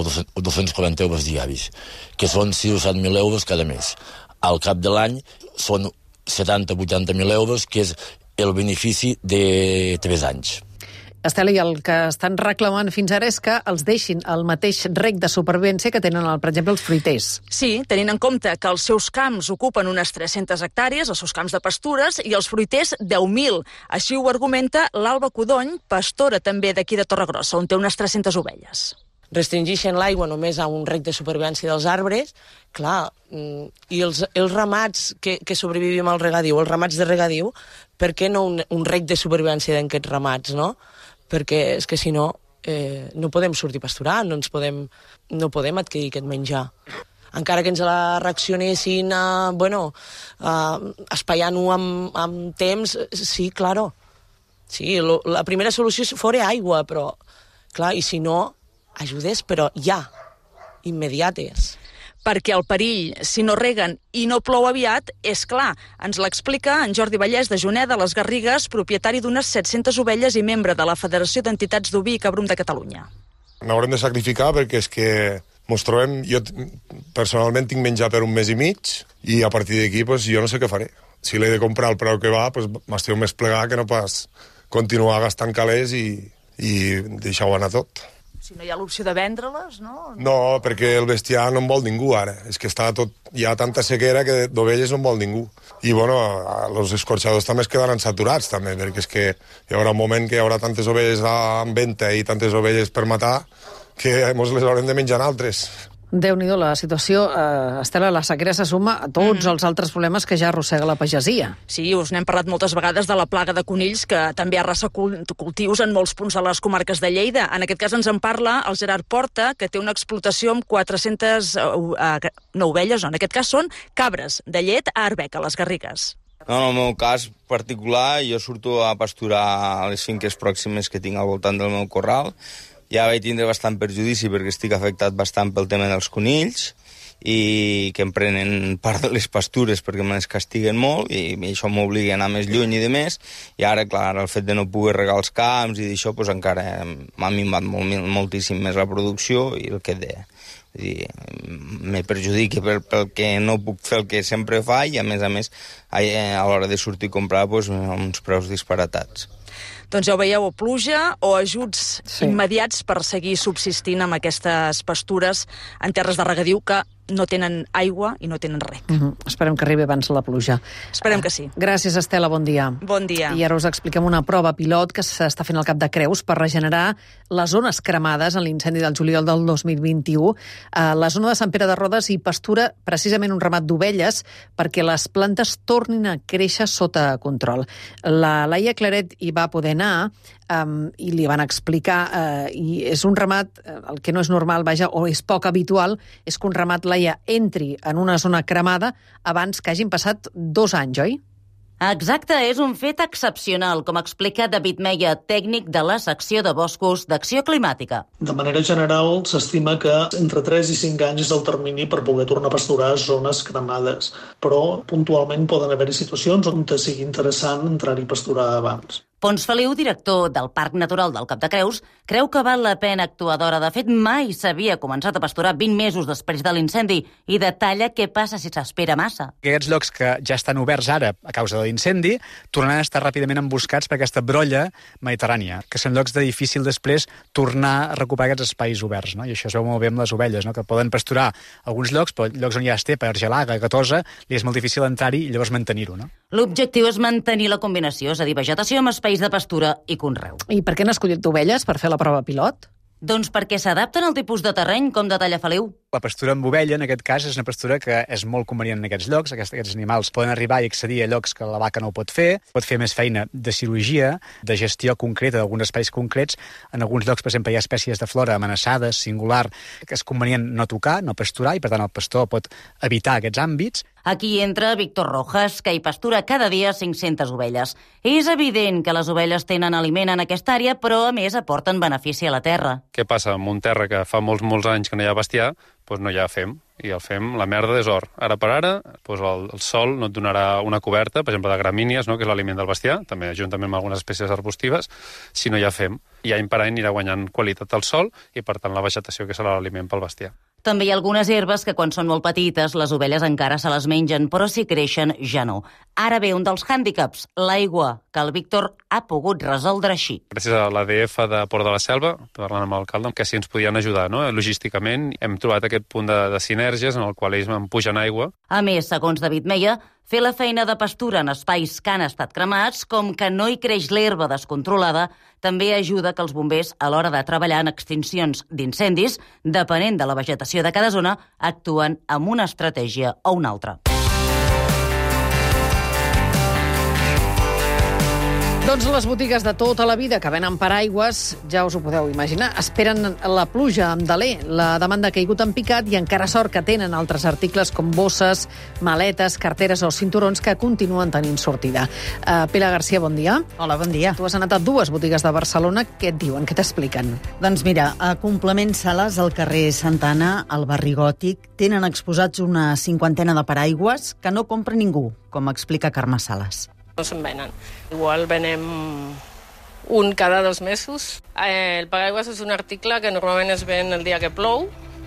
240 euros diaris, que són 6 o 7.000 euros cada mes. Al cap de l'any són 70-80.000 euros, que és el benefici de 3 anys. Estela, i el que estan reclamant fins ara és que els deixin el mateix reg de supervivència que tenen, per exemple, els fruiters. Sí, tenint en compte que els seus camps ocupen unes 300 hectàrees, els seus camps de pastures, i els fruiters 10.000. Així ho argumenta l'Alba Codony, pastora també d'aquí de Torregrossa, on té unes 300 ovelles. Restringeixen l'aigua només a un reg de supervivència dels arbres, clar, i els ramats que sobrevivim al regadiu, els ramats de regadiu, per què no un reg de supervivència d'aquests ramats, no? Perquè és que si no, no podem sortir a pasturar, no podem adquirir aquest menjar. Encara que ens la reaccionessin, espaiant-ho amb temps, sí, claro. Sí, la primera solució fora aigua, però, clar, i si no, ajudes, però ja, immediates. Perquè el perill, si no reguen i no plou aviat, és clar. Ens l'explica en Jordi Vallès de Juneda, les Garrigues, propietari d'unes 700 ovelles i membre de la Federació d'Entitats d'Oví i Cabrum de Catalunya. N'haurem de sacrificar perquè és que mos trobem... Jo personalment tinc menjar per un mes i mig i a partir d'aquí jo no sé què faré. Si l'he de comprar al preu que va, m'esteu més plegar que no pas continuar gastant calés i deixar-ho anar tot. Si no hi ha l'opció de vendre-les, no? No, perquè el bestiar no en vol ningú ara. És que hi ha tanta sequera que d'ovelles no en vol ningú. I, els escorxadors també es quedaran saturats, també, perquè és que hi haurà un moment que hi haurà tantes ovelles en venda i tantes ovelles per matar que mos les haurem de menjar altres. Déu-n'hi-do la situació. Estela, la sequera se suma a tots els altres problemes que ja arrossega la pagesia. Sí, us n'hem parlat moltes vegades de la plaga de conills, que també arrasa cultius en molts punts de les comarques de Lleida. En aquest cas ens en parla el Gerard Porta, que té una explotació amb 400 ovelles, en aquest cas són cabres de llet a Arbeca, a les Garrigues. No, en el meu cas particular, jo surto a pasturar a les finques pròximes que tinc al voltant del meu corral. Ja vaig tindre bastant perjudici perquè estic afectat bastant pel tema dels conills i que em prenen part de les pastures perquè me les castiguen molt i això m'obliga a anar més lluny i de més. I ara, clar, el fet de no poder regar els camps i d'això encara m'ha minvat moltíssim més la producció i el que me perjudica perquè no puc fer el que sempre fa i a més a l'hora de sortir a comprar uns preus disparatats. Doncs ja ho veieu, o pluja o ajuts immediats per seguir subsistint amb aquestes pastures en terres de regadiu que no tenen aigua i no tenen rec. Esperem que arribi abans la pluja. Esperem que sí. Gràcies, Estela, bon dia. Bon dia. I ara us expliquem una prova pilot que s'està fent al Cap de Creus per regenerar les zones cremades en l'incendi del juliol del 2021. La zona de Sant Pere de Rodes hi pastura precisament un ramat d'ovelles perquè les plantes tornin a créixer sota control. La Laia Claret hi va poder anar i li van explicar, i és un ramat, el que no és normal, o és poc habitual, és que un ramat, Laia, entri en una zona cremada abans que hagin passat 2 anys, oi? Exacte, és un fet excepcional, com explica David Meia, tècnic de la secció de boscos d'Acció Climàtica. De manera general, s'estima que entre 3 i 5 anys és el termini per poder tornar a pasturar zones cremades, però puntualment poden haver-hi situacions on sigui interessant entrar-hi a pasturar abans. Pons Feliu, director del Parc Natural del Cap de Creus, creu que val la pena actuar d'hora. De fet, mai s'havia començat a pasturar 20 mesos després de l'incendi i detalla què passa si s'espera massa. Aquests llocs que ja estan oberts ara a causa de l'incendi tornaran a estar ràpidament emboscats per aquesta brolla mediterrània, que són llocs de difícil després tornar a recuperar aquests espais oberts, no? I això es veu molt bé amb les ovelles, no? Que poden pasturar alguns llocs, però llocs on hi ha estepa, argelaga, gatosa, li és molt difícil entrar-hi i llavors mantenir-ho, no? L'objectiu és mantenir la combinació, és a dir, vegetació amb espais de pastura i conreu. I per què han escollit ovelles per fer la prova pilot? Doncs perquè s'adapten al tipus de terreny, com detalla Feliu. La pastura amb ovella, en aquest cas, és una pastura que és molt convenient en aquests llocs. Aquests animals poden arribar i accedir a llocs que la vaca no ho pot fer més feina de cirurgia, de gestió concreta d'alguns espais concrets. En alguns llocs, per exemple, hi ha espècies de flora amenaçades, singular, que és convenient no tocar, no pasturar, i per tant el pastor pot evitar aquests àmbits. Aquí entra Víctor Rojas, que hi pastura cada dia 500 ovelles. És evident que les ovelles tenen aliment en aquesta àrea, però a més aporten benefici a la terra. Què passa amb un terra que fa molts anys que no hi ha bestiar? Doncs no hi ha fem, i el fem, la merda és or. Ara per ara, doncs el sol no et donarà una coberta, per exemple, de gramínies, no?, que és l'aliment del bestiar, també juntament amb algunes espècies arbustives, si no hi ha fem. I any per any anirà guanyant qualitat el sol i, per tant, la vegetació, que serà l'aliment pel bestiar. També hi ha algunes herbes que quan són molt petites les ovelles encara se les mengen, però si creixen ja no. Ara ve un dels hàndicaps, l'aigua, que el Víctor ha pogut resoldre així. Gràcies a l'ADF de Port de la Selva, parlant amb l'alcalde, que sí ens podien ajudar, no?, logísticament. Hem trobat aquest punt de sinergies en el qual ells m'empugen aigua. A més, segons David Meia, fer la feina de pastura en espais que han estat cremats, com que no hi creix l'herba descontrolada, també ajuda que els bombers, a l'hora de treballar en extincions d'incendis, depenent de la vegetació de cada zona, actuen amb una estratègia o una altra. Doncs les botigues de tota la vida que venen paraigües, ja us ho podeu imaginar, esperen la pluja amb deler. La demanda ha caigut en picat i encara sort que tenen altres articles com bosses, maletes, carteres o cinturons que continuen tenint sortida. Pilar Garcia, bon dia. Hola, bon dia. Tu has anat a 2 botigues de Barcelona. Què et diuen? Què t'expliquen? Doncs mira, a Complement Sales, al carrer Santana, al barri Gòtic, tenen exposats una 50 de paraigües que no compra ningú, com explica Carme Sales. No se'n venen. Igual venem un cada 2 mesos. El paraigües és un article que normalment es ven el dia que plou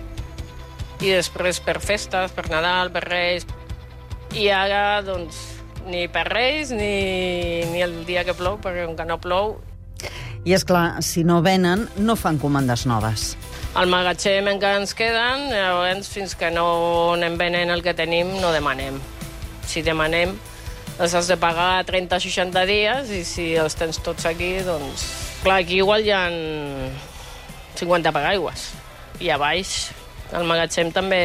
i després per festes, per Nadal, per Reis. I ara, doncs, ni per Reis ni el dia que plou, perquè com que no plou... I és clar, si no venen, no fan comandes noves. Al magatzem encara ens queden, llavors fins que no anem venent el que tenim no demanem. Si demanem, els has de pagar 30 o 60 dies i si els tens tots aquí, doncs... Clar, aquí igual hi ha 50 paraigües. I a baix, al magatzem també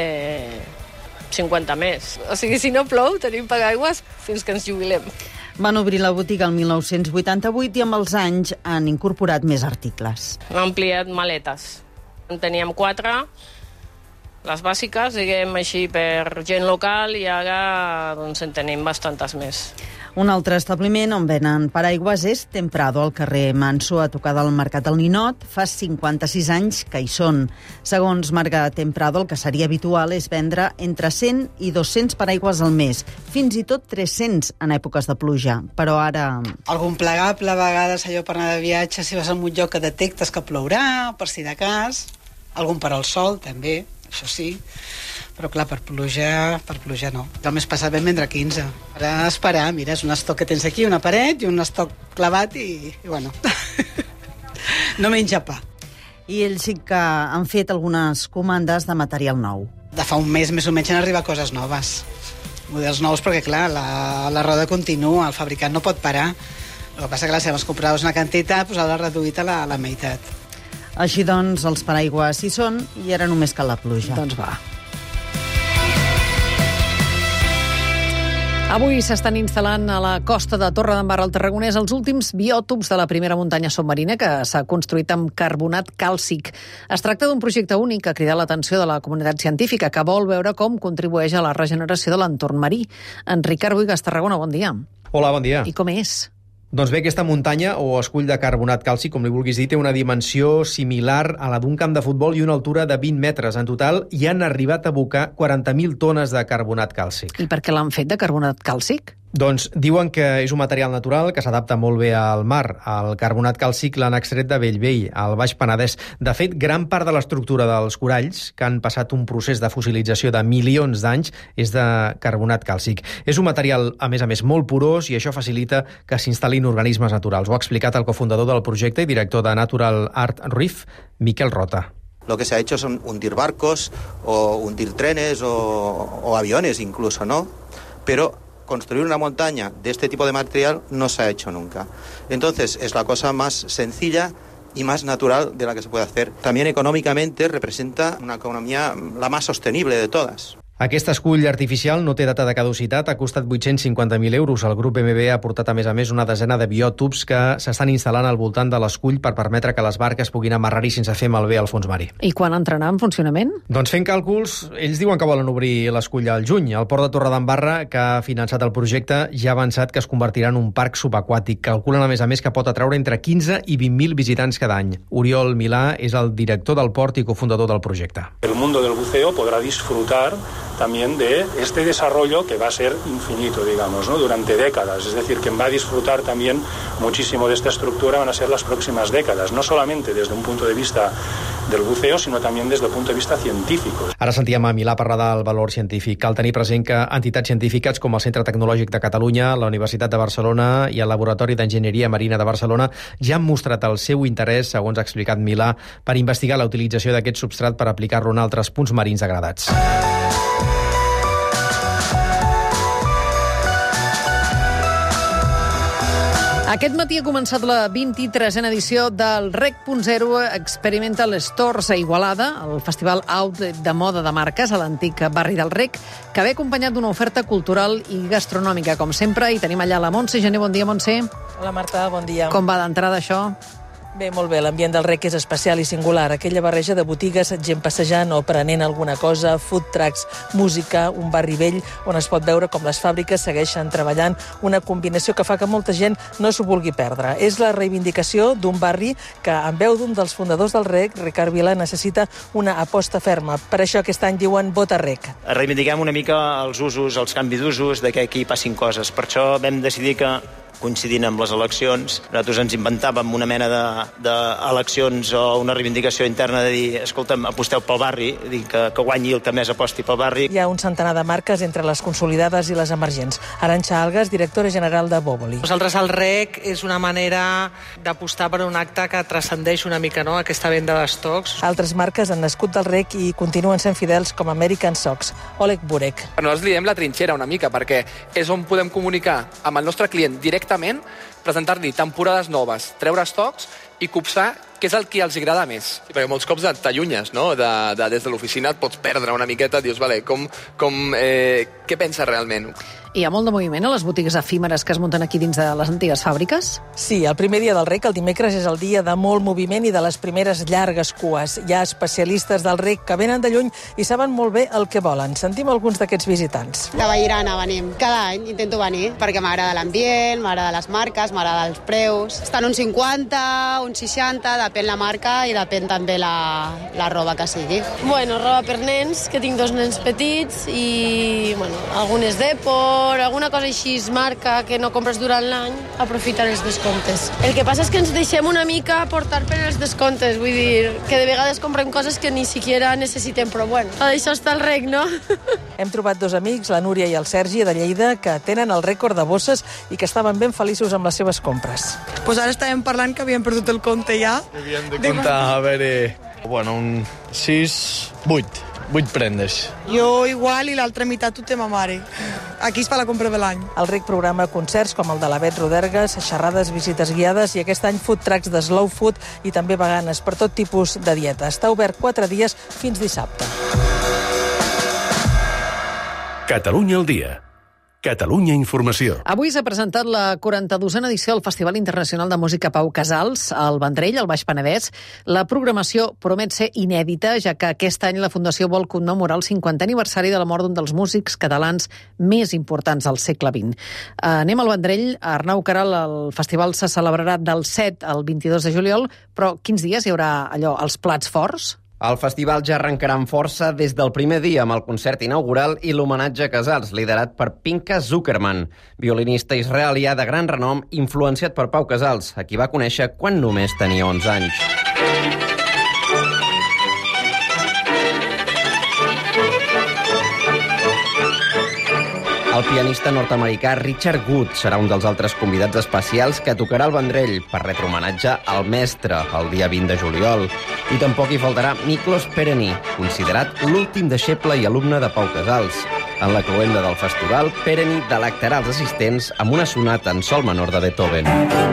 50 més. O sigui, si no plou, tenim paraigües fins que ens jubilem. Van obrir la botiga el 1988 i amb els anys han incorporat més articles. Han ampliat maletes. En teníem 4, les bàsiques, diguem així, per gent local, i ara doncs, en tenim bastantes més. Un altre establiment on venen paraigües és Temprado, al carrer Manso, a tocar del Mercat del Ninot. Fa 56 anys que hi són. Segons Marga Temprado, el que seria habitual és vendre entre 100 i 200 paraigües al mes, fins i tot 300 en èpoques de pluja. Però ara... Algun plegable, a vegades allò per anar de viatge, si vas a un lloc que detectes que plourà, per si de cas. Algun per al sol, també. Això sí, però clar, per pluja no. El mes passat vam vendre 15. Ara esperar, mira, és un estoc que tens aquí, una paret i un estoc clavat i bueno, no menja pa. I ells sí que han fet algunes comandes de material nou. De fa un mes més o menys han arribat coses noves. Models nous, perquè clar, la roda continua, el fabricant no pot parar. El que passa que si vas comprar una quantitat, doncs l'ha reduït a la meitat. Així doncs, els paraigües hi són i ara només cal la pluja. Doncs va. Avui s'estan instal·lant a la costa de Torredembarra al Tarragonès els últims biòtops de la primera muntanya submarina que s'ha construït amb carbonat càlcic. Es tracta d'un projecte únic que ha cridat l'atenció de la comunitat científica que vol veure com contribueix a la regeneració de l'entorn marí. Enric Arbuigas, Tarragona, bon dia. Hola, bon dia. I com és? Doncs bé, aquesta muntanya, o escull de carbonat càlcic, com li vulguis dir, té una dimensió similar a la d'un camp de futbol i una altura de 20 metres. En total, hi han arribat a abocar 40.000 tones de carbonat càlcic. I per què l'han fet de carbonat càlcic? Doncs diuen que és un material natural que s'adapta molt bé al mar. El carbonat càlcic l'han extret de Bellvei, al Baix Penedès. De fet, gran part de l'estructura dels coralls, que han passat un procés de fossilització de milions d'anys, és de carbonat càlcic. És un material, a més, molt porós i això facilita que s'instal·lin organismes naturals. Ho ha explicat el cofundador del projecte i director de Natural Art Reef, Miquel Rota. Lo que se ha hecho son hundir barcos o hundir trenes o aviones incluso, ¿no? Pero construir una montaña de este tipo de material no se ha hecho nunca. Entonces, es la cosa más sencilla y más natural de la que se puede hacer. También económicamente representa una economía la más sostenible de todas. Aquest escull artificial no té data de caducitat, ha costat 850.000 euros. El grup MB ha portat, a més, una desena de biòtops que s'estan instal·lant al voltant de l'escull per permetre que les barques puguin amarrar-hi sense fer malbé al fons marí. I quan entrarà en funcionament? Doncs fent càlculs, ells diuen que volen obrir l'escull al juny. El Port de Torredembarra, que ha finançat el projecte, ja ha avançat que es convertirà en un parc subaquàtic. Calculen, a més, que pot atraure entre 15 i 20.000 visitants cada any. Oriol Milà és el director del port i cofundador del projecte. El mundo del buceo podrá disfrutar también de este desarrollo que va a ser infinito, digamos, ¿no? Durante décadas. Es decir, quien va a disfrutar también muchísimo de esta estructura van a ser las próximas décadas, no solamente desde un punto de vista del buceo, sinó també des del punt de vista científic. Ara sentíem a Milà parlar del valor científic. Cal tenir present que entitats científiques com el Centre Tecnològic de Catalunya, la Universitat de Barcelona i el Laboratori d'Enginyeria Marina de Barcelona ja han mostrat el seu interès, segons ha explicat Milà, per investigar la utilització d'aquest substrat per aplicar-lo en altres punts marins degradats. Aquest matí ha començat la 23a edició del REC.0 Experimental Stores a Igualada, el festival out de moda de marques a l'antic barri del REC, que ve acompanyat d'una oferta cultural i gastronòmica, com sempre, i tenim allà la Montse Gené. Bon dia, Montse. Hola, Marta, bon dia. Com va d'entrada això? Bé, molt bé. L'ambient del REC és especial i singular. Aquella barreja de botigues, gent passejant o prenent alguna cosa, food trucks, música, un barri vell on es pot veure com les fàbriques segueixen treballant, una combinació que fa que molta gent no s'ho vulgui perdre. És la reivindicació d'un barri que, en veu d'un dels fundadors del REC, Ricard Vila, necessita una aposta ferma. Per això aquest any diuen Vota REC. Reivindiquem una mica els usos, els canvis d'usos, de que aquí passin coses. Per això vam decidir que, coincidint amb les eleccions, nosaltres ens inventàvem una mena d'eleccions o una reivindicació interna de dir, escolta'm, aposteu pel barri, dir que guanyi el que més aposti pel barri. Hi ha un centenar de marques entre les consolidades i les emergents. Arantxa Algas, directora general de Boboli. Nosaltres al REC és una manera d'apostar per un acte que transcendeix una mica, no?, aquesta venda d'estocs. Altres marques han nascut del REC i continuen sent fidels, com American Socks. Oleg Burek. Nosaltres li diem la trinxera una mica, perquè és on podem comunicar amb el nostre client directament, presentar-li temporades noves, treure estocs i copsar què és el que els agrada més. Sí, perquè molts cops t'allunyes, no? Des de l'oficina et pots perdre una miqueta, dius, vale, què penses realment? Hi ha molt de moviment a les botigues efímeres que es munten aquí dins de les antigues fàbriques? Sí, el primer dia del REC, el dimecres, és el dia de molt moviment i de les primeres llargues cues. Hi ha especialistes del REC que venen de lluny i saben molt bé el que volen. Sentim alguns d'aquests visitants. De Vallirana venim. Cada any intento venir perquè m'agrada l'ambient, m'agrada les marques, m'agrada els preus. Estan uns 50, uns 60, depèn la marca i depèn també la roba que sigui. Bueno, roba per nens, que tinc 2 nens petits i, bueno, algunes Depor, alguna cosa així marca que no compres durant l'any, aprofitar els descomptes. El que passa és que ens deixem una mica portar per els descomptes, vull dir, que de vegades comprem coses que ni siquiera necessitem, però bueno, això està al REC, no? Hem trobat 2 amics, la Núria i el Sergi, de Lleida, que tenen el rècord de bosses i que estaven ben feliços amb les seves compres. Pues ara estàvem parlant que havíem perdut el compte ja. Havíem de comptar, a veure Bueno, un 6, 8 prendes. Jo igual i l'altra meitat ho té ma mare. Aquí es fa la compra de l'any. El RIC programa concerts com el de la Bet Rodergues, xerrades, visites guiades i aquest any food trucks de slow food i també veganes per tot tipus de dieta. Està obert 4 dies fins dissabte. Catalunya al dia. Catalunya Informació. Avui s'ha presentat la 42a edició del Festival Internacional de Música Pau Casals, al Vendrell, al Baix Penedès. La programació promet ser inèdita, ja que aquest any la Fundació vol commemorar el 50è aniversari de la mort d'un dels músics catalans més importants del segle XX. Anem al Vendrell. Arnau Caral, el festival se celebrarà del 7 al 22 de juliol, però quins dies hi haurà els plats forts? El festival ja arrencarà amb força des del primer dia amb el concert inaugural i l'homenatge a Casals, liderat per Pinka Zuckerman, violinista israelià de gran renom, influenciat per Pau Casals, a qui va conèixer quan només tenia 11 anys. El pianista nord-americà Richard Good serà un dels altres convidats especials que tocarà al Vendrell per retre homenatge al mestre el dia 20 de juliol. I tampoc hi faltarà Miklos Pereni, considerat l'últim deixeble i alumne de Pau Casals. En la cloenda del festival, Pereni delectarà els assistents amb una sonata en sol menor de Beethoven.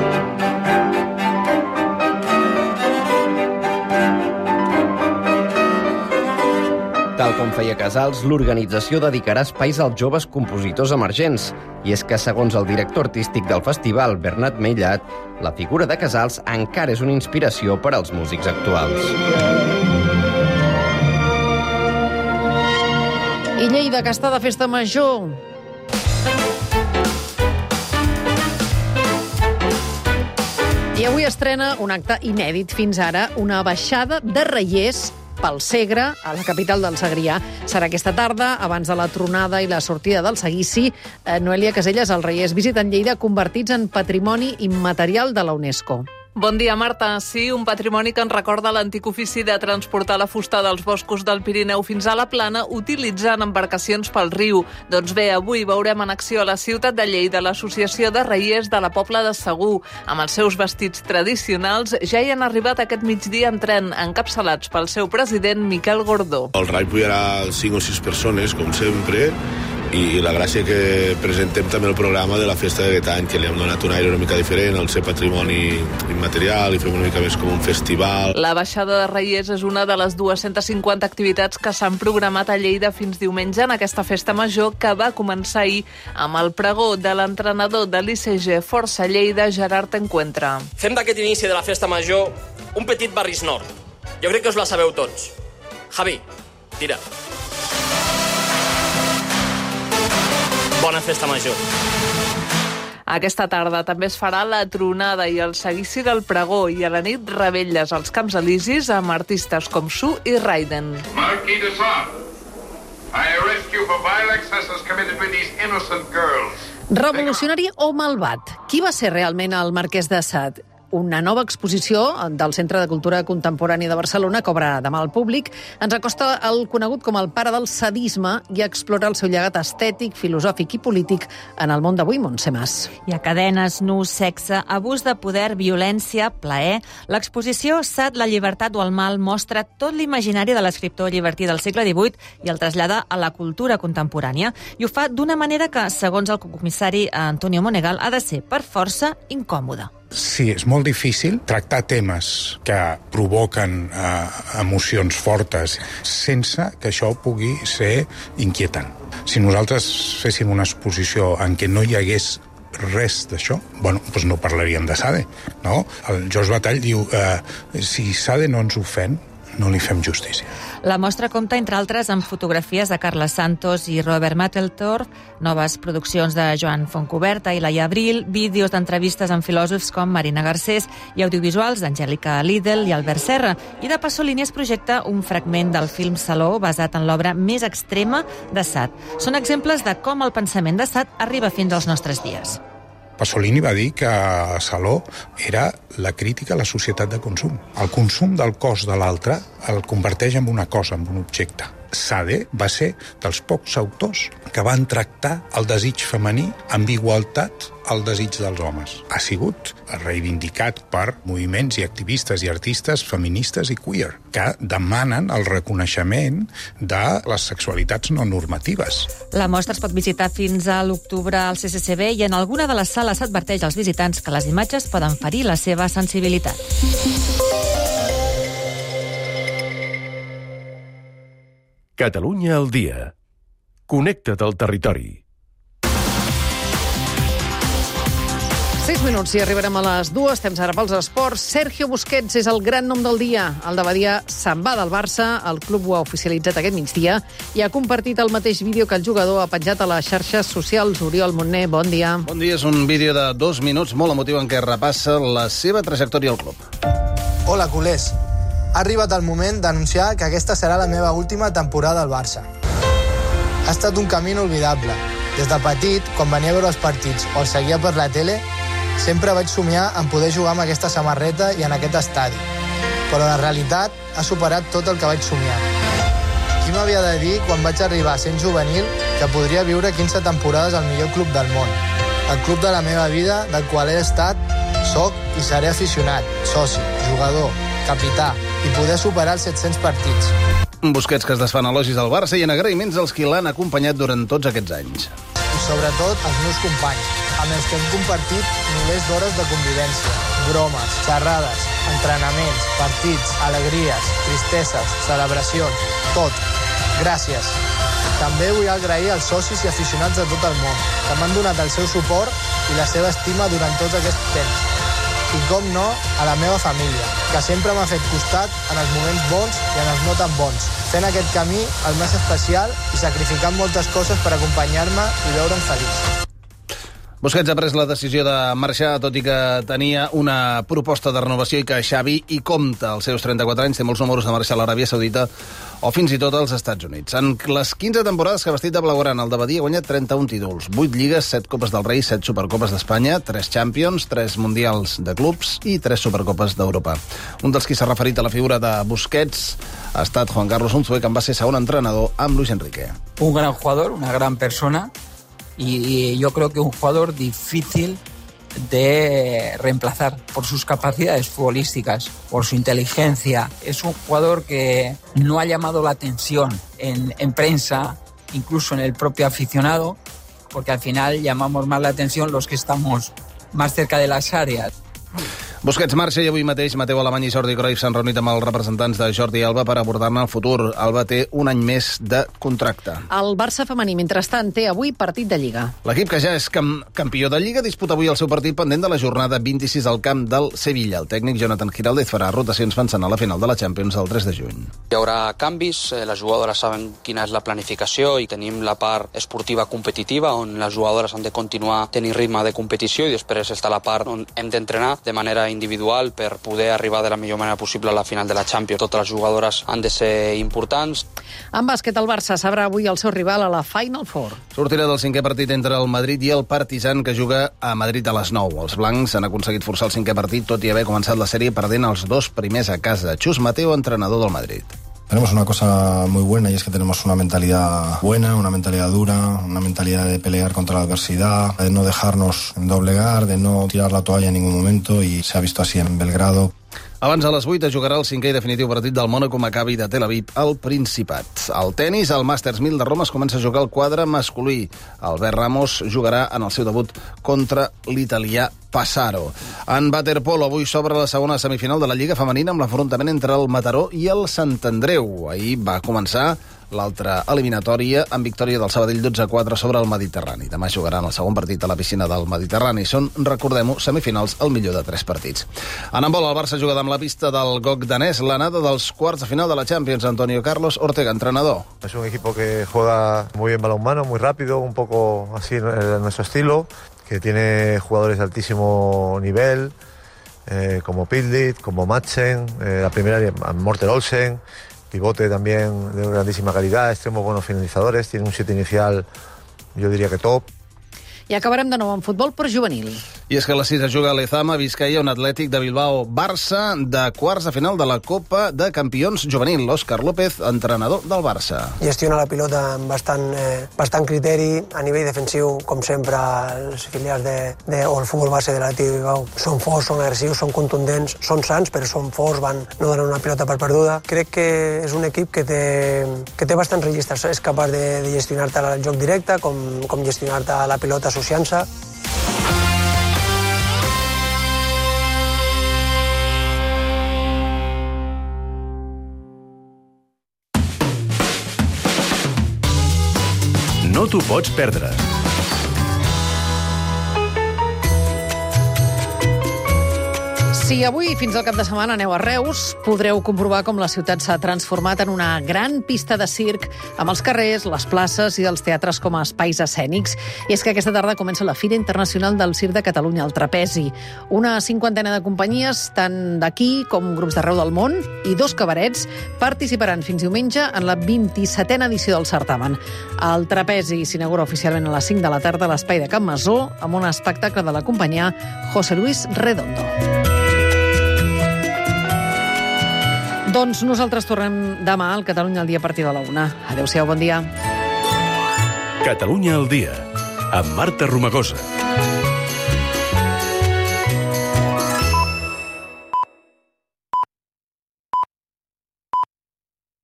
Tal com feia Casals, l'organització dedicarà espais als joves compositors emergents. I és que, segons el director artístic del festival, Bernat Meillat, la figura de Casals encara és una inspiració per als músics actuals. I Lleida, que està de festa major. I avui estrena un acte inèdit fins ara, una baixada de reiers pel Segre, a la capital del Segrià. Serà aquesta tarda, abans de la tronada i la sortida del seguici. Noelia Caselles, els reiers visiten Lleida convertits en patrimoni immaterial de la UNESCO. Bon dia, Marta. Sí, un patrimoni que ens recorda l'antic ofici de transportar la fusta dels boscos del Pirineu fins a la Plana utilitzant embarcacions pel riu. Doncs bé, avui veurem en acció a la ciutat de Lleida l'Associació de Reiers de la Pobla de Segur. Amb els seus vestits tradicionals ja hi han arribat aquest migdia en tren, encapçalats pel seu president Miquel Gordó. El rai pujarà 5 o 6 persones, com sempre, i la gràcia que presentem també el programa de la festa d'aquest any, que li hem donat un aire una mica diferent al ser patrimoni immaterial i fem una mica més com un festival. La baixada de Reiers és una de les 250 activitats que s'han programat a Lleida fins diumenge en aquesta festa major que va començar ahir amb el pregó de l'entrenador de l'ICG Força Lleida, Gerard Encuentra. Fem d'aquest inici de la festa major un petit barris nord. Jo crec que us la sabeu tots. Javi, tira. Bona festa major. Aquesta tarda també es farà la tronada i el seguici del pregó i a la nit revetlles als Camps Elisis amb artistes com Su i Raiden. Marquis de Sade, I arrest you for vile excesses committed with these innocent girls. Revolucionari o malvat? Qui va ser realment el Marquès de Sade? Una nova exposició del Centre de Cultura Contemporània de Barcelona que obre demà al públic. Ens acosta el conegut com el pare del sadisme i explora el seu llegat estètic, filosòfic i polític en el món d'avui, Montse Mas. Hi ha cadenes, nus, sexe, abús de poder, violència, plaer. L'exposició Sade, la llibertat o el mal mostra tot l'imaginari de l'escriptor llibertí del segle XVIII i el trasllada a la cultura contemporània. I ho fa d'una manera que, segons el comissari Antonio Monegal, ha de ser per força incòmoda. Sí, és molt difícil tractar temes que provoquen emocions fortes sense que això pugui ser inquietant. Si nosaltres féssim una exposició en què no hi hagués res d'això, bueno, doncs no parlaríem de Sade, no? El George Bataille diu si Sade no ens ofèn, no li fem justícia. La mostra compta, entre altres, amb fotografies de Carles Santos i Robert Mapplethorpe, noves produccions de Joan Fontcuberta i Laia Abril, vídeos d'entrevistes amb filòsofs com Marina Garcés i audiovisuals d'Angèlica Lidl i Albert Serra. I de Pasolini es projecta un fragment del film Saló basat en l'obra més extrema de Sade. Són exemples de com el pensament de Sade arriba fins als nostres dies. Pasolini va dir que Saló era la crítica a la societat de consum. El consum del cos de l'altre el converteix en una cosa, en un objecte. Sade va ser dels pocs autors que van tractar el desig femení amb igualtat al desig dels homes. Ha sigut reivindicat per moviments i activistes i artistes feministes i queer, que demanen el reconeixement de les sexualitats no normatives. La mostra es pot visitar fins a l'octubre al CCCB i en alguna de les sales s'adverteix als visitants que les imatges poden ferir la seva sensibilitat. Catalunya al dia. Connecta't al territori. 6 minuts i arribarem a les 2. Temps ara pels esports. Sergio Busquets és el gran nom del dia. El de Badia se'n va del Barça. El club ho ha oficialitzat aquest migdia i ha compartit el mateix vídeo que el jugador ha penjat a les xarxes socials. Oriol Montner, bon dia. Bon dia. És un vídeo de 2 minuts molt emotiu en què repassa la seva trajectòria al club. Hola, culers. Ha arribat el moment d'anunciar que aquesta serà la meva última temporada al Barça. Ha estat un camí inolvidable. Des de petit, quan venia a veure els partits o els seguia per la tele, sempre vaig somiar en poder jugar amb aquesta samarreta i en aquest estadi. Però la realitat ha superat tot el que vaig somiar. Qui m'havia de dir, quan vaig arribar sent juvenil, que podria viure 15 temporades al millor club del món? El club de la meva vida, del qual he estat, soc i seré aficionat, soci, jugador, capità, i poder superar els 700 partits. Busquets que es desfan elogis al Barça i en agraïments als qui l'han acompanyat durant tots aquests anys. I sobretot als meus companys, amb els que hem compartit milers d'hores de convivència, bromes, xerrades, entrenaments, partits, alegries, tristeses, celebracions, tot. Gràcies. També vull agrair als socis i aficionats de tot el món, que m'han donat el seu suport i la seva estima durant tots aquests temps. I, com no, a la meva família, que sempre m'ha fet costat en els moments bons i en els no tan bons, fent aquest camí el més especial i sacrificant moltes coses per acompanyar-me i veure'm feliç. Busquets ha pres la decisió de marxar, tot i que tenia una proposta de renovació i que Xavi hi compta. Als seus 34 anys té molts números de marxar a l'Aràbia Saudita o fins i tot als Estats Units. En les 15 temporades que ha vestit de blaugrana, el de Badia ha guanyat 31 títols, 8 lligues, 7 Copes del Rei, 7 Supercopes d'Espanya, 3 Champions, 3 Mundials de clubs i 3 Supercopes d'Europa. Un dels qui s'ha referit a la figura de Busquets ha estat Juan Carlos Unzué, que en va ser segon entrenador amb Luis Enrique. Un gran jugador, una gran persona, y yo creo que un jugador difícil de reemplazar por sus capacidades futbolísticas, por su inteligencia. Es un jugador que no ha llamado la atención en prensa, incluso en el propio aficionado, porque al final llamamos más la atención los que estamos más cerca de las áreas. Busquets marxa i avui mateix Mateu Alemany i Jordi Cruyff s'han reunit amb els representants de Jordi Alba per abordar-ne el futur. Alba té un any més de contracte. El Barça femení, mentrestant, té avui partit de Lliga. L'equip que ja és campió de Lliga disputa avui el seu partit pendent de la jornada 26 al camp del Sevilla. El tècnic Jonathan Giraldez farà rotacions pensant a la final de la Champions el 3 de juny. Hi haurà canvis, les jugadores saben quina és la planificació i tenim la part esportiva competitiva on les jugadores han de continuar tenint ritme de competició i després està la part on hem d'entrenar de manera individual per poder arribar de la millor manera possible a la final de la Champions. Totes les jugadores han de ser importants. En bàsquet, el Barça sabrà avui el seu rival a la Final Four. Sortirà del 5è partit entre el Madrid i el Partizan, que juga a Madrid a les 9. Els blancs han aconseguit forçar el 5è partit, tot i haver començat la sèrie perdent els 2 primers a casa. Chus Mateo, entrenador del Madrid. Tenemos una cosa muy buena y es que tenemos una mentalidad buena, una mentalidad dura, una mentalidad de pelear contra la adversidad, de no dejarnos doblegar, de no tirar la toalla en ningún momento y se ha visto así en Belgrado. Abans a les 8 es jugarà el 5è i definitiu partit del Mónaco Maccabi de Tel Aviv al Principat. Al tennis, al Masters 1000 de Roma es comença a jugar el quadre masculí. Albert Ramos jugarà en el seu debut contra l'italià Passaro. En waterpolo, avui s'obre la segona semifinal de la Lliga Femenina amb l'enfrontament entre el Mataró i el Sant Andreu. Ahir va començar l'altra eliminatòria amb victòria del Sabadell 12-4 sobre el Mediterrani. Demà jugaran el segon partit a la piscina del Mediterrani. Són, recordem-ho, semifinals al millor de 3 partits. En handbol, el Barça juga amb la pista del GOC danès l'anada dels quarts de final de la Champions. Antonio Carlos Ortega, entrenador. Es un equipo que juega muy bien balonmano, muy rápido, un poco así en nuestro estilo, que tiene jugadores de altísimo nivel, como Pildit, como Madsen, la primera Morten Olsen, pivote también de grandísima calidad, extremos buenos finalizadores, tiene un 7 inicial, yo diría que top. I acabarem de nou amb futbol per juvenil. I és que a les 6 es juga a Lezama, Vizcaya, un Atlètic de Bilbao-Barça de quarts de final de la Copa de Campions Juvenil. Òscar López, entrenador del Barça. Gestiona la pilota amb bastant criteri. A nivell defensiu, com sempre, els filials o el futbol base de l'Atlètic de Bilbao són forts, són agressius, són contundents, són sants, però són forts, no donen una pilota per perduda. Crec que és un equip que té bastants registres. És capaç de gestionar-te el joc directe, com gestionar-te la pilota associant-se. No t'ho pots perdre. Si avui fins al cap de setmana aneu a Reus, podreu comprovar com la ciutat s'ha transformat en una gran pista de circ amb els carrers, les places i els teatres com a espais escènics. I és que aquesta tarda comença la Fira Internacional del Circ de Catalunya, el Trapezi. Una 50ena de companyies, tant d'aquí com grups d'arreu del món, i 2 cabarets participaran fins diumenge en la 27a edició del certamen. El Trapezi s'inaugura oficialment a les 5 de la tarda a l'Espai de Can Masó amb un espectacle de la companyia José Luis Redondo. Doncs nosaltres tornem demà al Catalunya al dia a partir de la 1. Adéu-siau, bon dia. Catalunya al dia, amb Marta Romagosa.